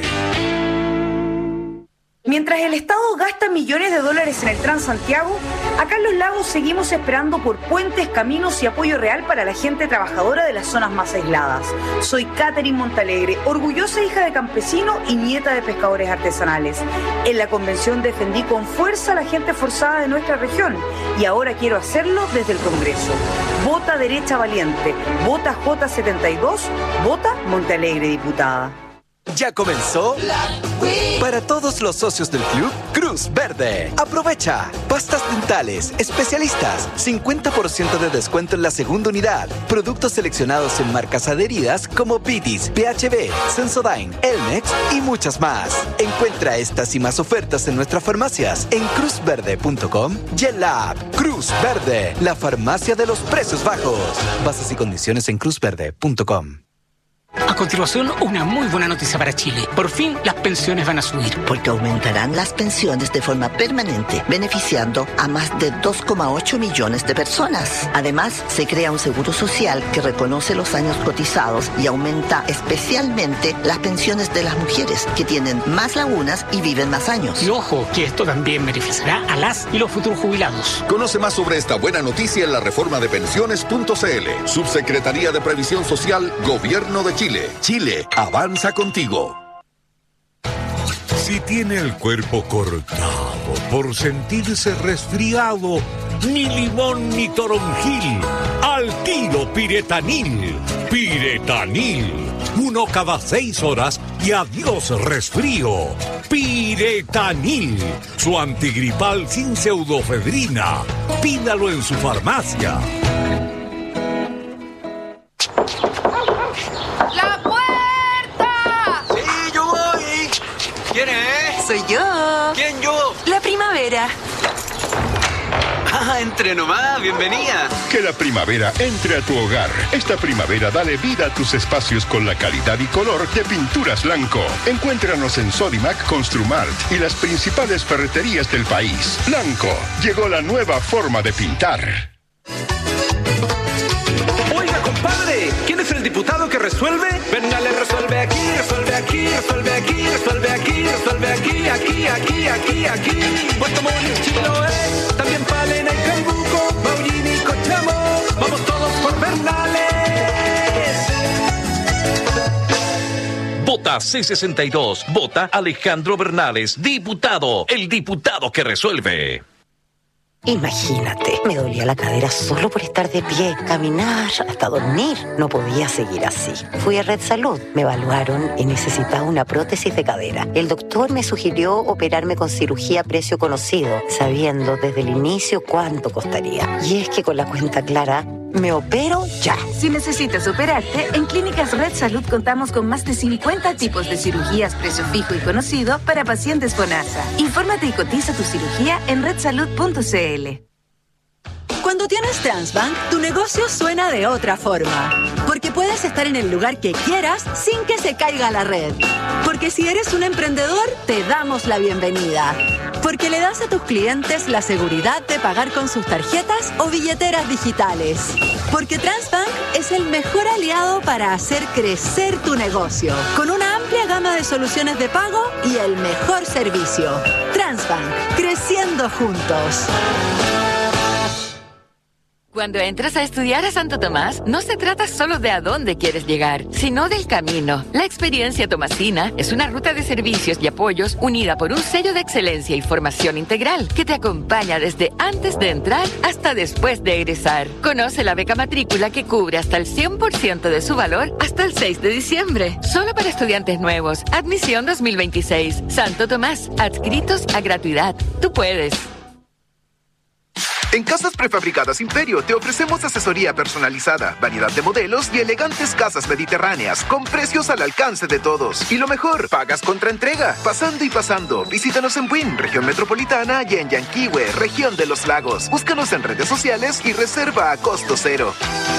[SPEAKER 9] Mientras el Estado gasta millones de dólares en el Transantiago, acá en Los Lagos seguimos esperando por puentes, caminos y apoyo real para la gente trabajadora de las zonas más aisladas. Soy Catherine Montalegre, orgullosa hija de campesino y nieta de pescadores artesanales. En la convención defendí con fuerza a la gente forzada de nuestra región y ahora quiero hacerlo desde el Congreso. Vota Derecha Valiente, vota J setenta y dos, vota Montalegre diputada.
[SPEAKER 10] ¿Ya comenzó? Para todos los socios del club, Cruz Verde. Aprovecha. Pastas dentales, especialistas, cincuenta por ciento de descuento en la segunda unidad. Productos seleccionados en marcas adheridas como Vitis, P H B, Sensodyne, Elmex y muchas más. Encuentra estas y más ofertas en nuestras farmacias en cruz verde punto com y en la app Cruz Verde, la farmacia de los precios bajos. Bases y condiciones en cruz verde punto com.
[SPEAKER 11] A continuación, una muy buena noticia para Chile. Por fin, las pensiones van a subir.
[SPEAKER 12] Porque aumentarán las pensiones de forma permanente, beneficiando a más de dos coma ocho millones de personas. Además, se crea un seguro social que reconoce los años cotizados y aumenta especialmente las pensiones de las mujeres, que tienen más lagunas y viven más años.
[SPEAKER 11] Y ojo, que esto también beneficiará a las y los futuros jubilados.
[SPEAKER 13] Conoce más sobre esta buena noticia en la reforma de pensiones punto c l. Subsecretaría de Previsión Social, Gobierno de Chile. Chile. Chile, avanza contigo.
[SPEAKER 1] Si tiene el cuerpo cortado por sentirse resfriado, ni limón ni toronjil, al tiro Piretanil. Piretanil. Uno cada seis horas y adiós resfrío. Piretanil. Su antigripal sin pseudofedrina. Pídalo en su farmacia.
[SPEAKER 11] ¿Quién es?
[SPEAKER 14] Soy yo.
[SPEAKER 11] ¿Quién yo?
[SPEAKER 14] La primavera.
[SPEAKER 11] Ah, entre nomás, bienvenida.
[SPEAKER 27] Que la primavera entre a tu hogar. Esta primavera dale vida a tus espacios con la calidad y color de Pinturas Blanco. Encuéntranos en Sodimac, Construmart y las principales ferreterías del país. Blanco, llegó la nueva forma de pintar.
[SPEAKER 11] Oiga, compadre, ¿quién es el diputado que
[SPEAKER 6] que resuelve? Bernales resuelve aquí, resuelve aquí, resuelve aquí, resuelve aquí, resuelve aquí, aquí, aquí, aquí, aquí. Puerto Montt, Chiloé, también Palena y Calbuco, Maullín y Cochamo. Vamos todos por Bernales.
[SPEAKER 1] Vota C sesenta y dos. Vota Alejandro Bernales, diputado. El diputado que resuelve.
[SPEAKER 14] Imagínate, me dolía la cadera solo por estar de pie, caminar, hasta dormir. No podía seguir así. Fui a Red Salud, me evaluaron y necesitaba una prótesis de cadera. El doctor me sugirió operarme con cirugía a precio conocido, sabiendo desde el inicio cuánto costaría. Y es que con la cuenta clara, me opero ya.
[SPEAKER 15] Si necesitas operarte, en Clínicas Red Salud contamos con más de cincuenta tipos de cirugías precio fijo y conocido para pacientes FONASA. Infórmate y cotiza tu cirugía en red salud punto c l.
[SPEAKER 16] Cuando tienes Transbank, tu negocio suena de otra forma. Porque puedes estar en el lugar que quieras sin que se caiga la red. Porque si eres un emprendedor, te damos la bienvenida. Porque le das a tus clientes la seguridad de pagar con sus tarjetas o billeteras digitales. Porque Transbank es el mejor aliado para hacer crecer tu negocio. Con una amplia gama de soluciones de pago y el mejor servicio. Transbank, creciendo juntos.
[SPEAKER 17] Cuando entras a estudiar a Santo Tomás, no se trata solo de a dónde quieres llegar, sino del camino. La experiencia tomasina es una ruta de servicios y apoyos unida por un sello de excelencia y formación integral que te acompaña desde antes de entrar hasta después de egresar. Conoce la beca matrícula que cubre hasta el cien por ciento de su valor hasta el seis de diciembre. Solo para estudiantes nuevos. Admisión dos mil veintiséis. Santo Tomás. Adscritos a gratuidad. Tú puedes.
[SPEAKER 34] En Casas Prefabricadas Imperio te ofrecemos asesoría personalizada, variedad de modelos y elegantes casas mediterráneas con precios al alcance de todos. Y lo mejor, pagas contra entrega, pasando y pasando. Visítanos en Buin, región metropolitana, y en Yanquihue, región de los lagos. Búscanos en redes sociales y reserva a costo cero.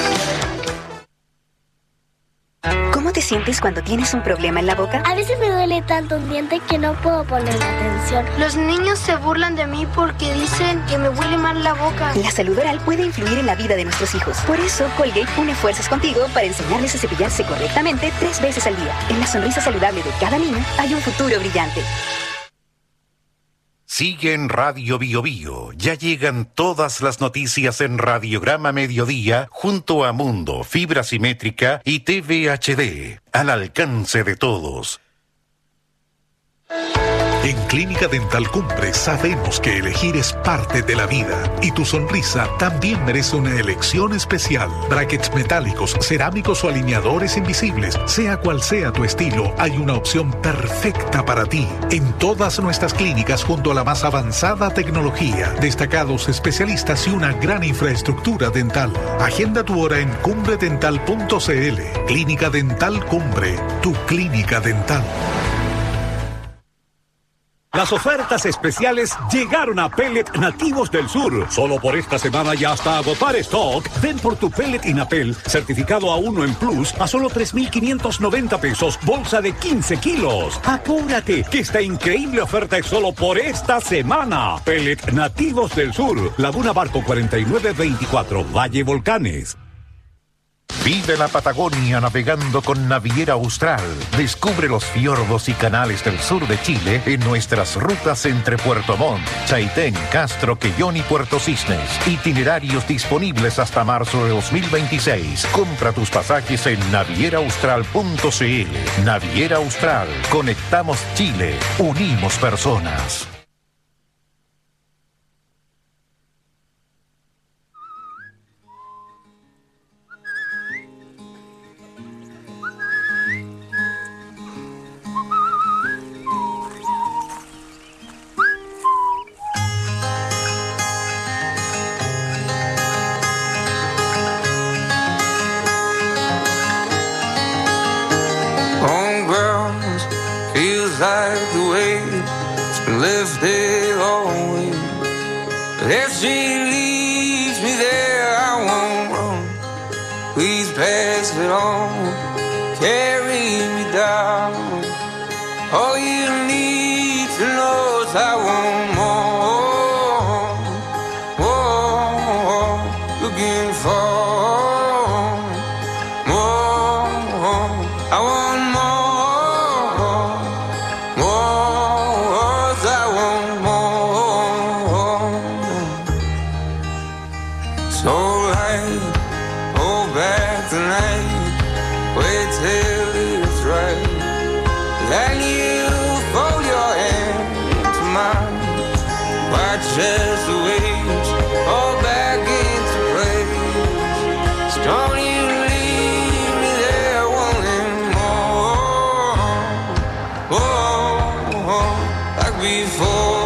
[SPEAKER 18] ¿Cómo te sientes cuando tienes un problema en la boca?
[SPEAKER 19] A veces me duele tanto un diente que no puedo poner atención. Los niños se burlan de mí porque dicen que me huele mal la boca.
[SPEAKER 18] La salud oral puede influir en la vida de nuestros hijos. Por eso, Colgate une fuerzas contigo para enseñarles a cepillarse correctamente tres veces al día. En la sonrisa saludable de cada niño hay un futuro brillante.
[SPEAKER 8] Sigue en Radio Bio Bio. Ya llegan todas las noticias en Radiograma Mediodía junto a Mundo, Fibra Simétrica y T V H D. Al alcance de todos.
[SPEAKER 27] En Clínica Dental Cumbre sabemos que elegir es parte de la vida y tu sonrisa también merece una elección especial. Brackets metálicos, cerámicos o alineadores invisibles, sea cual sea tu estilo, hay una opción perfecta para ti. En todas nuestras clínicas junto a la más avanzada tecnología, destacados especialistas y una gran infraestructura dental. Agenda tu hora en cumbre dental punto c l. Clínica Dental Cumbre, tu clínica dental.
[SPEAKER 1] Las ofertas especiales llegaron a Pellet Nativos del Sur. Solo por esta semana y hasta agotar stock, ven por tu pellet Inapel, certificado a uno en Plus, a solo tres mil quinientos noventa pesos, bolsa de quince kilos. Apúrate, que esta increíble oferta es solo por esta semana. Pellet Nativos del Sur, Laguna Barco cuarenta y nueve veinticuatro, Valle Volcanes.
[SPEAKER 8] Vive la Patagonia navegando con Naviera Austral. Descubre los fiordos y canales del sur de Chile en nuestras rutas entre Puerto Montt, Chaitén, Castro, Quellón y Puerto Cisnes. Itinerarios disponibles hasta marzo de dos mil veintiséis. Compra tus pasajes en naviera austral punto c l. Naviera Austral. Conectamos Chile. Unimos personas.
[SPEAKER 7] Like the weight's been lifted always. If she leaves me there, I won't run. Please pass it on, carry me down. All you need to know is I want more, more, looking for more. just the waves all back into place. Don't you leave me there wanting more, oh, like before.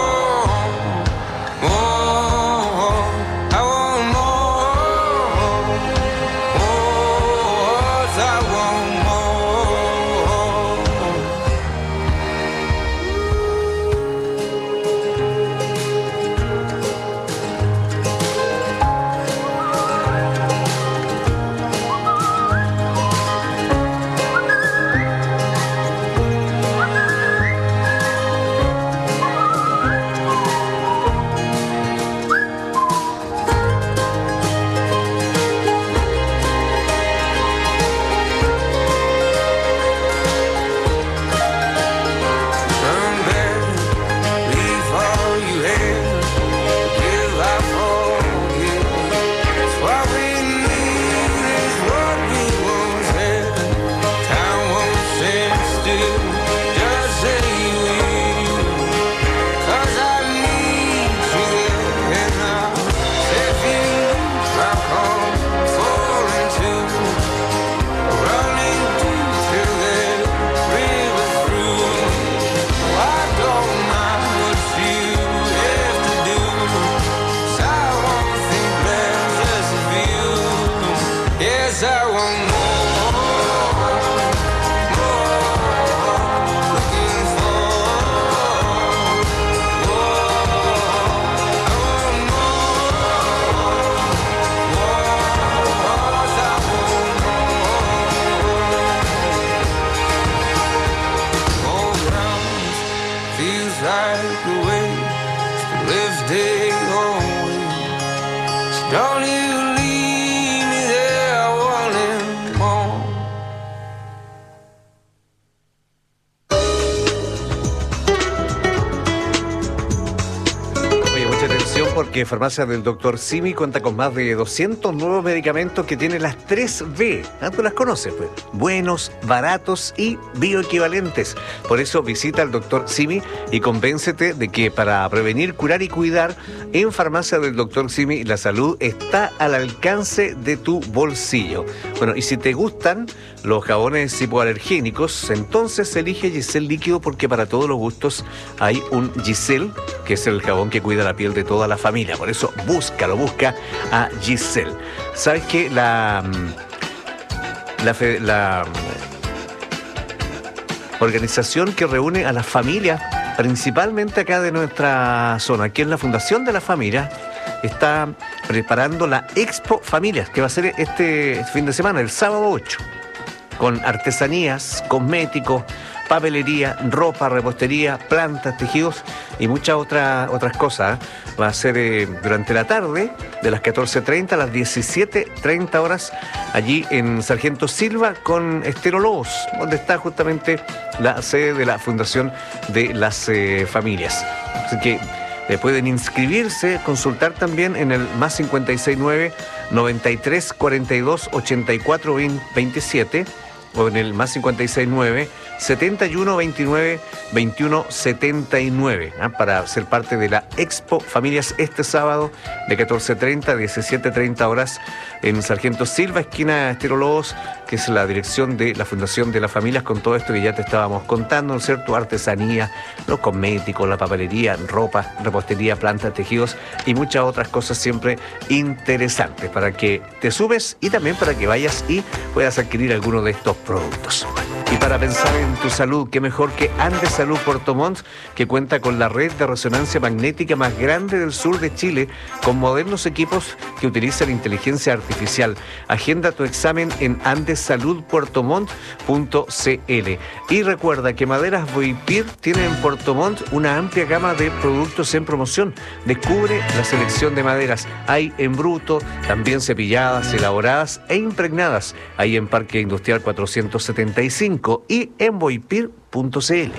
[SPEAKER 5] Que Farmacia del doctor Simi cuenta con más de doscientos nuevos medicamentos que tienen las tres B. ¿Ah? Tú las conoces, pues. Buenos, baratos y bioequivalentes. Por eso visita al doctor Simi y convéncete de que para prevenir, curar y cuidar, en Farmacia del doctor Simi la salud está al alcance de tu bolsillo. Bueno, y si te gustan los jabones hipoalergénicos, entonces elige Giselle líquido, porque para todos los gustos hay un Giselle, que es el jabón que cuida la piel de toda la familia. Por eso búscalo, busca a Giselle. ¿Sabes qué? La, la, la organización que reúne a las familias, principalmente acá de nuestra zona, que es la Fundación de la Familia, está preparando la Expo Familias, que va a ser este fin de semana, el sábado ocho, con artesanías, cosméticos, papelería, ropa, repostería, plantas, tejidos y muchas otras otras cosas. Va a ser eh, durante la tarde, de las catorce treinta a las diecisiete treinta horas, allí en Sargento Silva con Estero Lobos, donde está justamente la sede de la Fundación de las eh, Familias. Así que eh, pueden inscribirse, consultar también en el más cincuenta y seis nueve, noventa y tres, cuarenta y dos, ochenta y cuatro, veintisiete o en el más cincuenta y seis nueve, setenta y uno, veintinueve, veintiuno, setenta y nueve, ¿eh? para ser parte de la Expo Familias este sábado de catorce treinta a diecisiete treinta horas en Sargento Silva, esquina Estero Lobos, que es la dirección de la Fundación de las Familias, con todo esto que ya te estábamos contando, ¿no es cierto? Artesanía, los cosméticos, la papelería, ropa, repostería, plantas, tejidos y muchas otras cosas siempre interesantes para que te subes y también para que vayas y puedas adquirir alguno de estos productos. Y para pensar en tu salud, qué mejor que Andes Salud Puerto Montt, que cuenta con la red de resonancia magnética más grande del sur de Chile, con modernos equipos que utilizan inteligencia artificial. Agenda tu examen en andes salud puerto montt punto c l. Y recuerda que Maderas Boipir tiene en Puerto Montt una amplia gama de productos en promoción. Descubre la selección de maderas. Hay en bruto, también cepilladas, elaboradas e impregnadas. Hay en Parque Industrial cuatrocientos setenta y cinco y en boipir punto c l.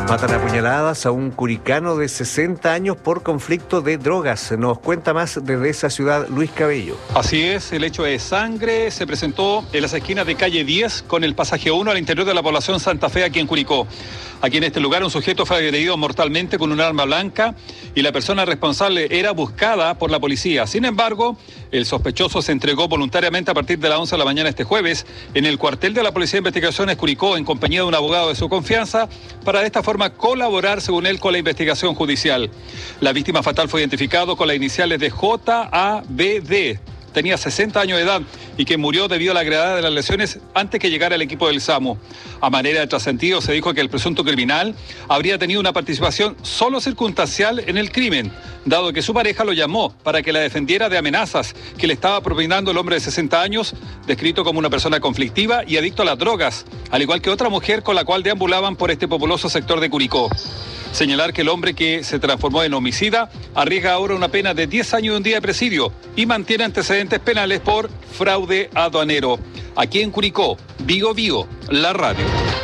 [SPEAKER 5] Matan a puñaladas a un curicano de sesenta años por conflicto de drogas. Nos cuenta más desde esa ciudad Luis Cabello.
[SPEAKER 2] Así es, el hecho de sangre se presentó en las esquinas de calle diez con el pasaje uno al interior de la población Santa Fe, aquí en Curicó. Aquí en este lugar un sujeto fue agredido mortalmente con un arma blanca y la persona responsable era buscada por la policía. Sin embargo, el sospechoso se entregó voluntariamente a partir de las once de la mañana este jueves en el cuartel de la Policía de Investigaciones Curicó en compañía de un abogado de su confianza para de esta forma colaborar, según él, con la investigación judicial. La víctima fatal fue identificado con las iniciales de J A B D. Tenía sesenta años de edad y que murió debido a la gravedad de las lesiones antes que llegara el equipo del SAMU. A manera de trascendido, se dijo que el presunto criminal habría tenido una participación solo circunstancial en el crimen, dado que su pareja lo llamó para que la defendiera de amenazas que le estaba propinando el hombre de sesenta años, descrito como una persona conflictiva y adicto a las drogas, al igual que otra mujer con la cual deambulaban por este populoso sector de Curicó. Señalar que el hombre que se transformó en homicida arriesga ahora una pena de diez años y un día de presidio y mantiene antecedentes penales por fraude aduanero. Aquí en Curicó, Vigo Vigo, la radio.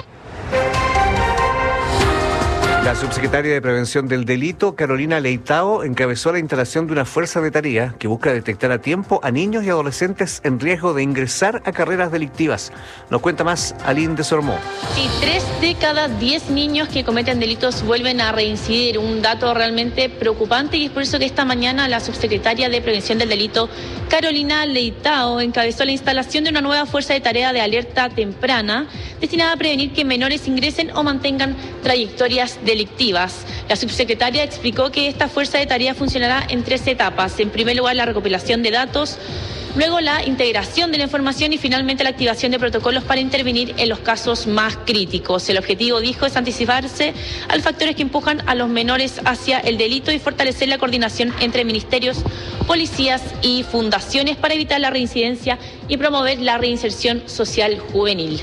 [SPEAKER 5] La subsecretaria de Prevención del Delito, Carolina Leitao, encabezó la instalación de una fuerza de tarea que busca detectar a tiempo a niños y adolescentes en riesgo de ingresar a carreras delictivas. Nos cuenta más Aline de Sormó.
[SPEAKER 3] Sí, tres de cada diez niños que cometen delitos vuelven a reincidir, un dato realmente preocupante, y es por eso que esta mañana la subsecretaria de Prevención del Delito, Carolina Leitao, encabezó la instalación de una nueva fuerza de tarea de alerta temprana destinada a prevenir que menores ingresen o mantengan trayectorias delictivas. La subsecretaria explicó que esta fuerza de tarea funcionará en tres etapas. En primer lugar, la recopilación de datos, luego la integración de la información y finalmente la activación de protocolos para intervenir en los casos más críticos. El objetivo, dijo, es anticiparse a los factores que empujan a los menores hacia el delito y fortalecer la coordinación entre ministerios, policías y fundaciones para evitar la reincidencia y promover la reinserción social juvenil.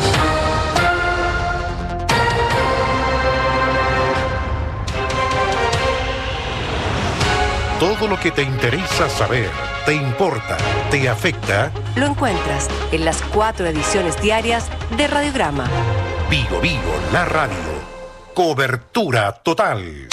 [SPEAKER 8] Todo lo que te interesa saber, te importa, te afecta,
[SPEAKER 20] lo encuentras en las cuatro ediciones diarias de Radiograma.
[SPEAKER 8] Vigo Vigo, la radio. Cobertura total.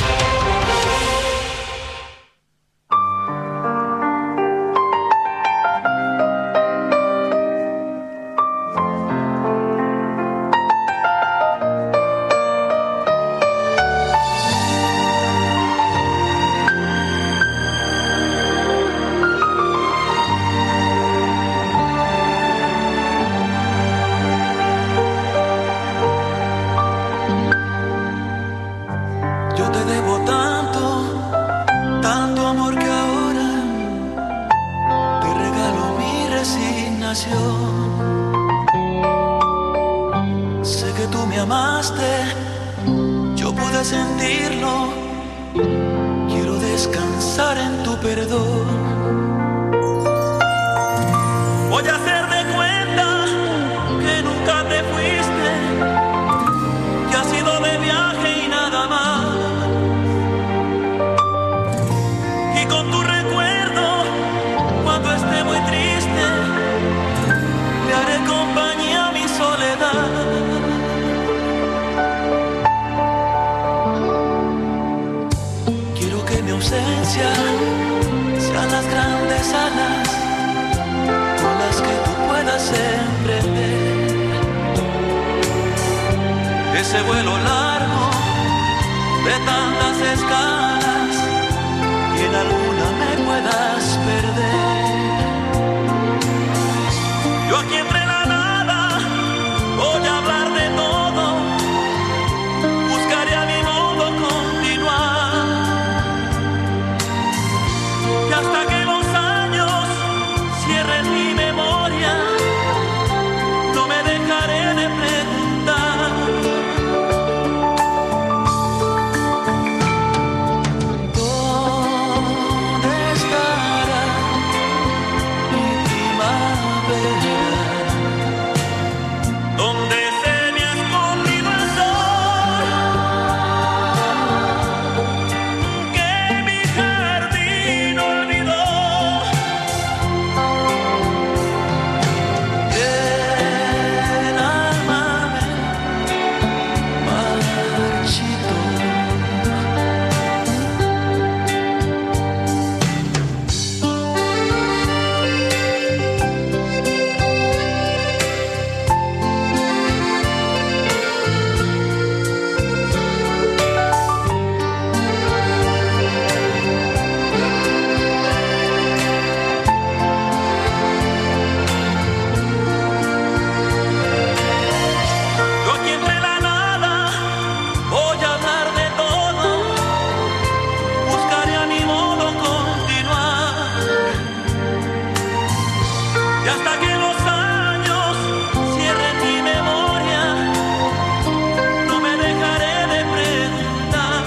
[SPEAKER 21] Sé que tú me amaste, yo pude sentirlo. Quiero descansar en tu perdón. Voy a hacer de cuenta que nunca te fuiste, que has ido de viaje y nada más. Y con tu recuerdo, cuando esté muy triste, le haré compañía a mi soledad. Quiero que mi ausencia sean las grandes alas con las que tú puedas emprender ese vuelo largo de tantas escalas y en alguna me puedas perder. Yo aquí entre la nada voy a hablar de todo, buscaré a mi modo continuar, y hasta que los años cierren mi memoria, no me dejaré de preguntar. Y hasta que los años cierren mi memoria, no me dejaré de preguntar.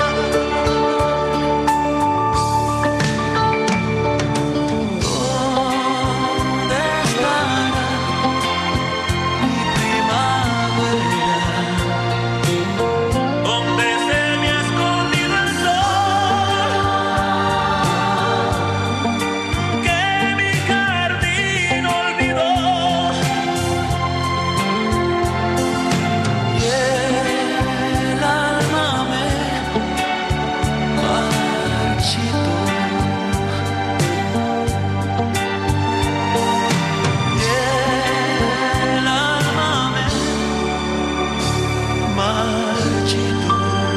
[SPEAKER 21] ¿Dónde estará mi primavera? ¿Dónde se me ha escondido el sol que mi jardín olvidó? Y el alma me marchitó. Y el alma me marchitó.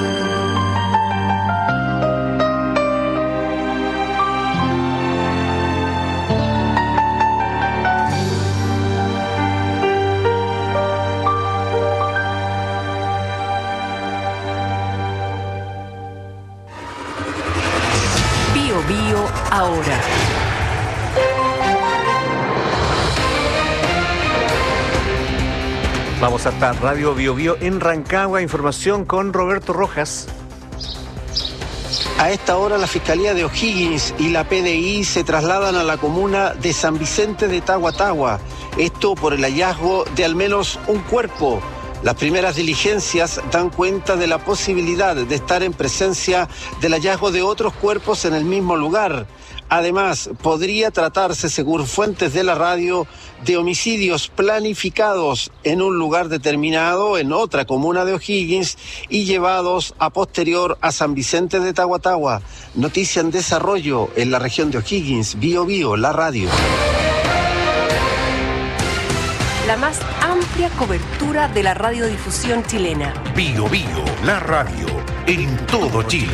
[SPEAKER 20] Bio Bio ahora.
[SPEAKER 5] Vamos hasta Radio Bio Bio en Rancagua. Información con Roberto Rojas.
[SPEAKER 4] A esta hora la Fiscalía de O'Higgins y la P D I se trasladan a la comuna de San Vicente de Tahuatahua. Esto por el hallazgo de al menos un cuerpo. Las primeras diligencias dan cuenta de la posibilidad de estar en presencia del hallazgo de otros cuerpos en el mismo lugar. Además, podría tratarse, según fuentes de la radio, de homicidios planificados en un lugar determinado, en otra comuna de O'Higgins, y llevados a posterior a San Vicente de Tahuatahua. Noticia en desarrollo en la región de O'Higgins. Bio Bio, la radio.
[SPEAKER 20] La más amplia cobertura de la radiodifusión chilena.
[SPEAKER 8] Bio Bio, la radio, en todo Chile.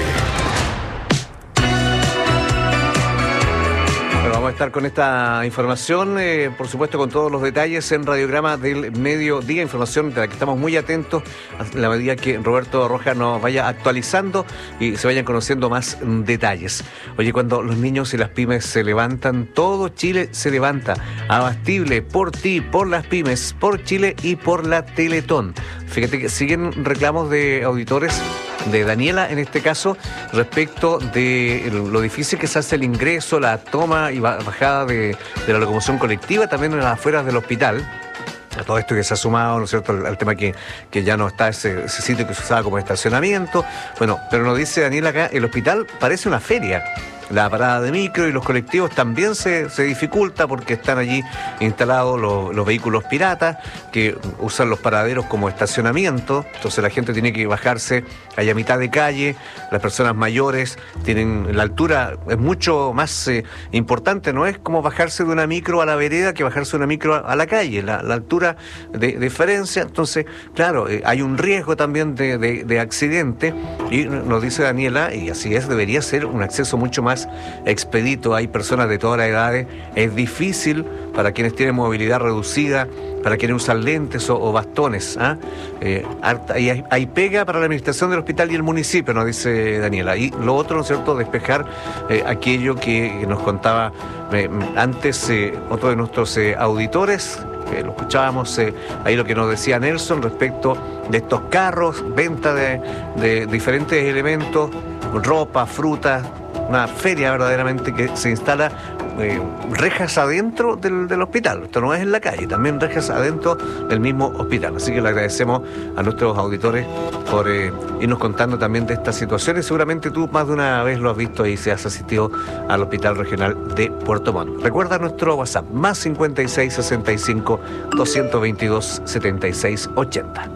[SPEAKER 5] Bueno, vamos a estar con esta información, eh, por supuesto con todos los detalles en Radiograma del Mediodía, información de la que estamos muy atentos a la medida que Roberto Rojas nos vaya actualizando y se vayan conociendo más detalles. Oye, cuando los niños y las pymes se levantan, todo Chile se levanta. Abastible por ti, por las pymes, por Chile y por la Teletón. Fíjate que siguen reclamos de auditores, de Daniela en este caso, respecto de lo difícil que se hace el ingreso, la toma y bajada de, de la locomoción colectiva, también en las afueras del hospital. A todo esto que se ha sumado, ¿no es cierto?, al, al tema que, que ya no está ese, ese sitio que se usaba como estacionamiento. Bueno, pero nos dice Daniela acá, el hospital parece una feria. La parada de micro y los colectivos también se, se dificulta porque están allí instalados los, los vehículos piratas que usan los paraderos como estacionamiento. Entonces la gente tiene que bajarse allá a mitad de calle. Las personas mayores tienen la altura, es mucho más eh, importante, no es como bajarse de una micro a la vereda que bajarse de una micro a, a la calle, la, la altura de, de diferencia. Entonces, claro, eh, hay un riesgo también de, de, de accidente y nos dice Daniela, y así es, debería ser un acceso mucho más expedito. Hay personas de todas las edades, es difícil para quienes tienen movilidad reducida, para quienes usan lentes o, o bastones. ¿ah? Eh, hay, hay pega para la administración del hospital y el municipio, nos dice Daniela. Y lo otro, ¿no es cierto?, despejar eh, aquello que, que nos contaba eh, antes eh, otro de nuestros eh, auditores. Eh, lo escuchábamos eh, ahí lo que nos decía Nelson respecto de estos carros, venta de, de diferentes elementos, ropa, frutas, una feria verdaderamente que se instala eh, rejas adentro del, del hospital. Esto no es en la calle, también rejas adentro del mismo hospital. Así que le agradecemos a nuestros auditores por eh, irnos contando también de estas situaciones. Seguramente tú más de una vez lo has visto y se has asistido al Hospital Regional de Puerto Montt. Recuerda nuestro WhatsApp, más cincuenta y seis, sesenta y cinco, doscientos veintidós, setenta y seis, ochenta.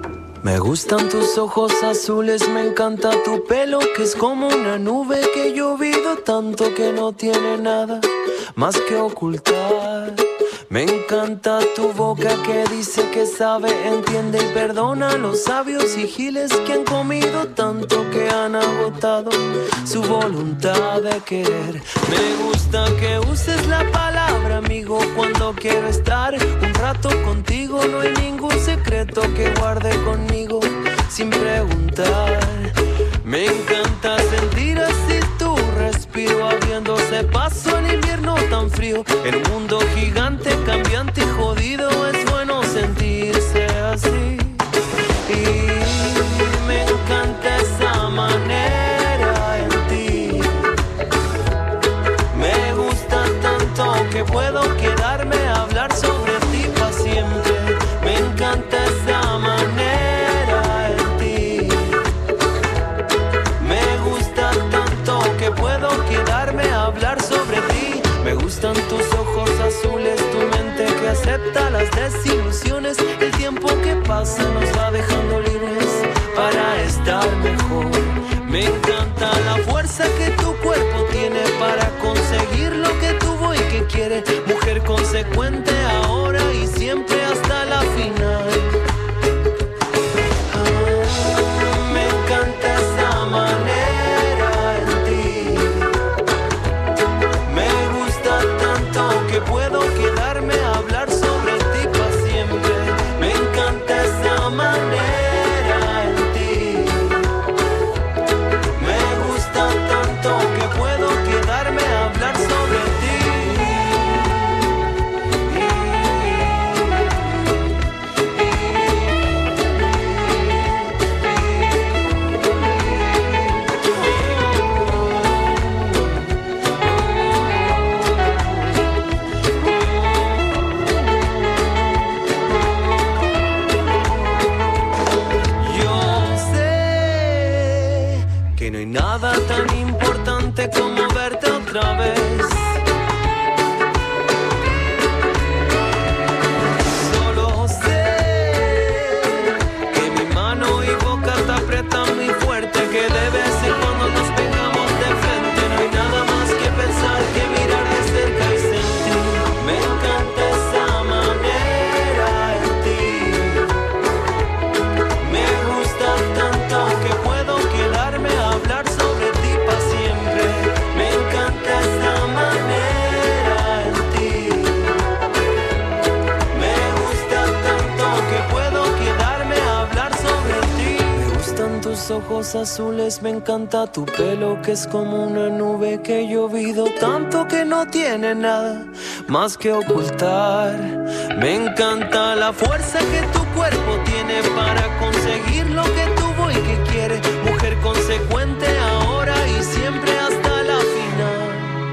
[SPEAKER 21] Me gustan tus ojos azules, me encanta tu pelo, que es como una nube que he llovido tanto que no tiene nada más que ocultar. Me encanta tu boca que dice que sabe, entiende y perdona a los sabios y giles que han comido tanto que han agotado su voluntad de querer. Me gusta que uses la palabra amigo cuando quiero estar un rato contigo. No hay ningún secreto que guarde conmigo sin preguntar. Me encanta sentir así tu respiro, abriéndose paso en invierno tan frío. El mundo gigante cambia puedo quedarme a hablar sobre ti para siempre. Me encanta esa manera en ti. Me gusta tanto que puedo quedarme a hablar sobre ti. Me gustan tus ojos azules, tu mente que acepta las desilusiones. El tiempo que pasa nos va dejando libres para estar mejor. Me encanta la fuerza que tu cuerpo tiene para conseguir lo que tuvo y que quiere. Mujer consecuente ahora y siempre hasta la final. Ah, me encanta esa manera en ti. Me gusta tanto que puedo quedarme a hablar sobre ti para siempre. Me encanta esa manera. Que puedo quedarme a hablar sobre ti. Yo sé que no hay nada tan importante como verte otra vez. Solo sé que mi mano y boca te aprietan muy fuerte, que de vez en cuando nos pegamos de frente. No hay nada más que pensar que mirar de cerca y sentir. Me encanta esa manera en ti. Me gusta tanto que puedo quedarme a hablar sobre ti para siempre. Me encanta esa manera en ti. Me gusta tanto que puedo quedarme a hablar sobre ti. Me gustan tus ojos azules, me encanta tu pelo que es como una nube que he llovido tanto que no tiene nada más que ocultar. Me encanta la fuerza que tu cuerpo tiene para conseguir lo que tuvo y que quiere. Mujer consecuente ahora y siempre hasta la final.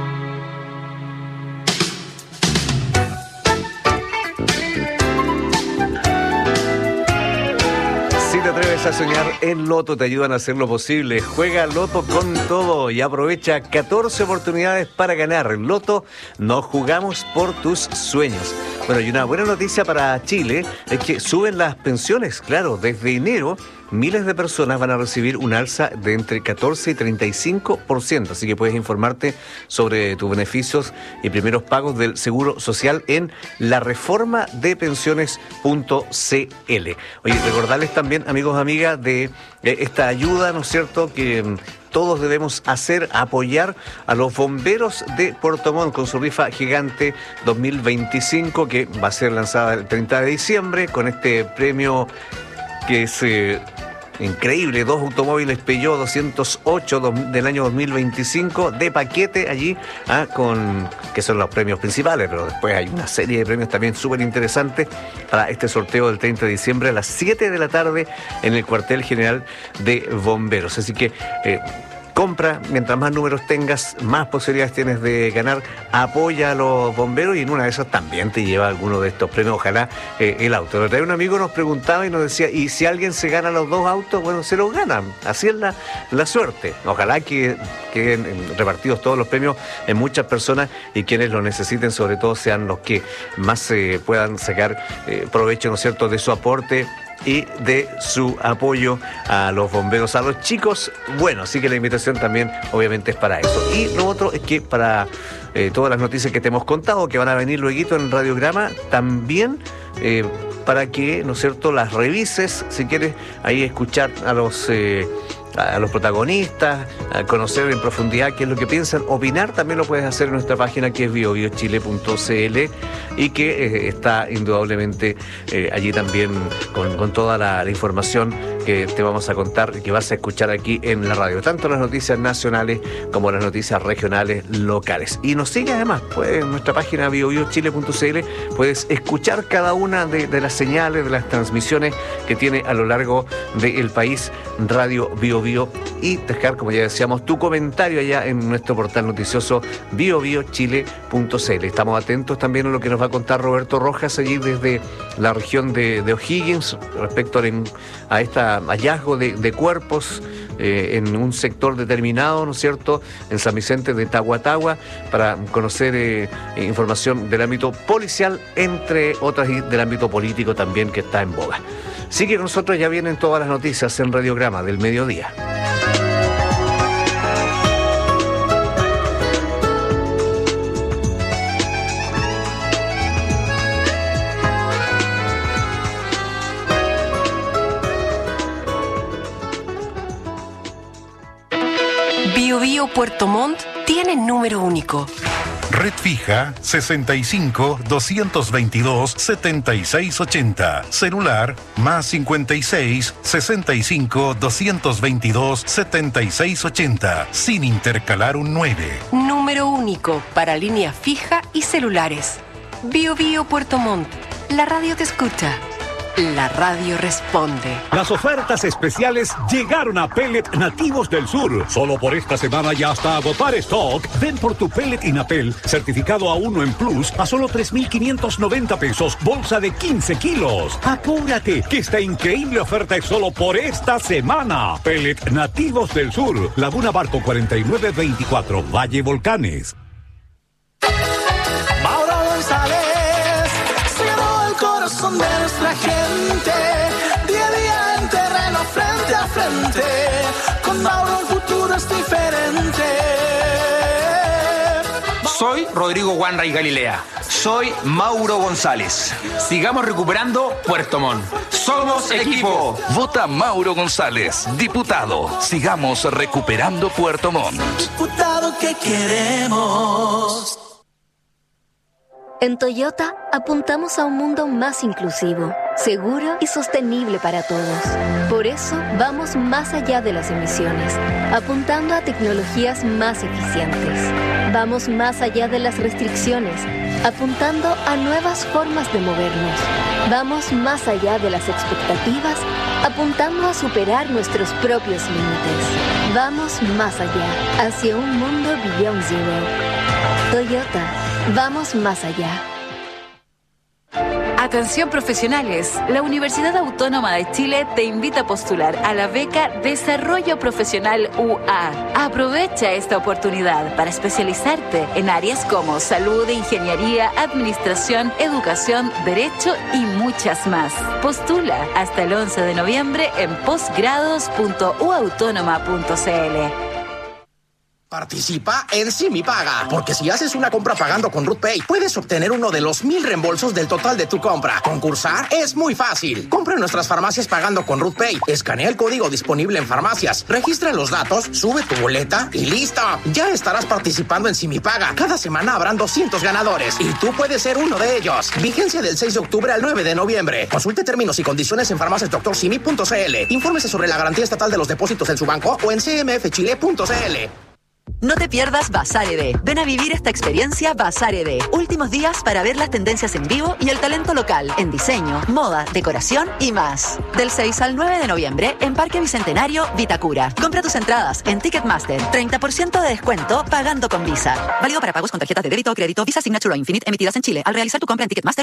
[SPEAKER 5] Si te atreves a soñar, en Loto te ayudan a hacer lo posible. Juega Loto con todo y aprovecha catorce oportunidades para ganar. En Loto nos jugamos por tus sueños. Bueno, y una buena noticia para Chile es que suben las pensiones. Claro, desde enero miles de personas van a recibir un alza de entre catorce y treinta y cinco por ciento. Así que puedes informarte sobre tus beneficios y primeros pagos del Seguro Social en la reforma de pensiones punto c l. Oye, recordarles también, amigos, amigas, de eh, esta ayuda, ¿no es cierto?, que mm, todos debemos hacer, apoyar a los bomberos de Puerto Montt con su rifa gigante dos mil veinticinco, que va a ser lanzada el treinta de diciembre con este premio que es eh, increíble, dos automóviles Peugeot doscientos ocho del año dos mil veinticinco de paquete allí, ah, con que son los premios principales, pero después hay una serie de premios también súper interesantes para este sorteo del treinta de diciembre a las siete de la tarde en el cuartel general de bomberos. Así que eh, compra, mientras más números tengas, más posibilidades tienes de ganar. Apoya a los bomberos y en una de esas también te lleva alguno de estos premios, ojalá eh, el auto. La otra vez un amigo nos preguntaba y nos decía, ¿y si alguien se gana los dos autos? Bueno, se los ganan, así es la, la suerte. Ojalá que queden repartidos todos los premios en muchas personas y quienes lo necesiten, sobre todo, sean los que más eh, puedan sacar eh, provecho, ¿no es cierto?, de su aporte y de su apoyo a los bomberos, a los chicos. Bueno, así que la invitación también obviamente es para eso. Y lo otro es que para eh, todas las noticias que te hemos contado, que van a venir luego en Radiograma, también eh, para que, ¿no es cierto?, las revises, si quieres ahí escuchar a los eh, a los protagonistas, a conocer en profundidad qué es lo que piensan, opinar, también lo puedes hacer en nuestra página, que es bio bio chile punto c l, y que eh, está indudablemente eh, allí también con, con toda la, la información que te vamos a contar y que vas a escuchar aquí en la radio, tanto las noticias nacionales como las noticias regionales locales. Y nos sigue además, pues, en nuestra página bio bio chile punto c l puedes escuchar cada una de, de las señales, de las transmisiones que tiene a lo largo del país Radio Bio Bio, y dejar, como ya decíamos, tu comentario allá en nuestro portal noticioso bio bio chile punto c l. Estamos atentos también a lo que nos va a contar Roberto Rojas allí desde la región de, de O'Higgins respecto a, a este hallazgo de, de cuerpos eh, en un sector determinado, ¿no es cierto?, en San Vicente de Tahuatahua, para conocer eh, información del ámbito policial, entre otras, y del ámbito político también, que está en boga. Sigue con nosotros, ya vienen todas las noticias en Radiograma del mediodía.
[SPEAKER 20] Bio Bio Puerto Montt tiene número único.
[SPEAKER 8] Red fija sesenta y cinco, doscientos veintidós, setenta y seis ochenta. Celular más cincuenta y seis, sesenta y cinco, doscientos veintidós, setenta y seis ochenta. Sin intercalar un nueve.
[SPEAKER 20] Número único para línea fija y celulares. Bio Bio Puerto Montt. La radio te escucha. La radio responde.
[SPEAKER 1] Las ofertas especiales llegaron a Pellet Nativos del Sur. Solo por esta semana y hasta agotar stock, ven por tu pellet Inapel, certificado A uno en Plus, a solo tres mil quinientos noventa pesos, bolsa de quince kilos. Apúrate, que esta increíble oferta es solo por esta semana. Pellet Nativos del Sur, Laguna Barco cuarenta y nueve veinticuatro, Valle Volcanes.
[SPEAKER 7] Mauro González se llevó el corazón de nuestra gente, día a día en terreno, frente a frente. Con Mauro el futuro es diferente.
[SPEAKER 9] Soy Rodrigo Wanray Galilea. Soy Mauro González. Sigamos recuperando Puerto Montt. Somos equipo.
[SPEAKER 10] Vota Mauro González, diputado. Sigamos recuperando Puerto Montt.
[SPEAKER 7] Diputado que queremos.
[SPEAKER 12] En Toyota apuntamos a un mundo más inclusivo, seguro y sostenible para todos. Por eso vamos más allá de las emisiones, apuntando a tecnologías más eficientes. Vamos más allá de las restricciones, apuntando a nuevas formas de movernos. Vamos más allá de las expectativas, apuntando a superar nuestros propios límites. Vamos más allá, hacia un mundo Beyond Zero. Toyota, vamos más allá.
[SPEAKER 15] Atención profesionales, la Universidad Autónoma de Chile te invita a postular a la beca Desarrollo Profesional U A. Aprovecha esta oportunidad para especializarte en áreas como salud, ingeniería, administración, educación, derecho y muchas más. Postula hasta el once de noviembre en posgrados punto u autónoma punto c l.
[SPEAKER 22] Participa en Simipaga, porque si haces una compra pagando con RootPay, puedes obtener uno de los mil reembolsos del total de tu compra. Concursar es muy fácil. Compra en nuestras farmacias pagando con RootPay. Escanea el código disponible en farmacias, registra los datos, sube tu boleta y ¡listo! Ya estarás participando en Simipaga. Cada semana habrán doscientos ganadores y tú puedes ser uno de ellos. Vigencia del seis de octubre al nueve de noviembre. Consulte términos y condiciones en farmacias doctor simi punto c l. Infórmese sobre la garantía estatal de los depósitos en su banco o en c m f chile punto c l.
[SPEAKER 16] No te pierdas Bazar E D. Ven a vivir esta experiencia Bazar E D. Últimos días para ver las tendencias en vivo y el talento local en diseño, moda, decoración y más. Del seis al nueve de noviembre en Parque Bicentenario, Vitacura. Compra tus entradas en Ticketmaster. treinta por ciento de descuento pagando con Visa. Válido para pagos con tarjetas de débito o crédito Visa Signature o Infinite emitidas en Chile. Al realizar tu compra en Ticketmaster,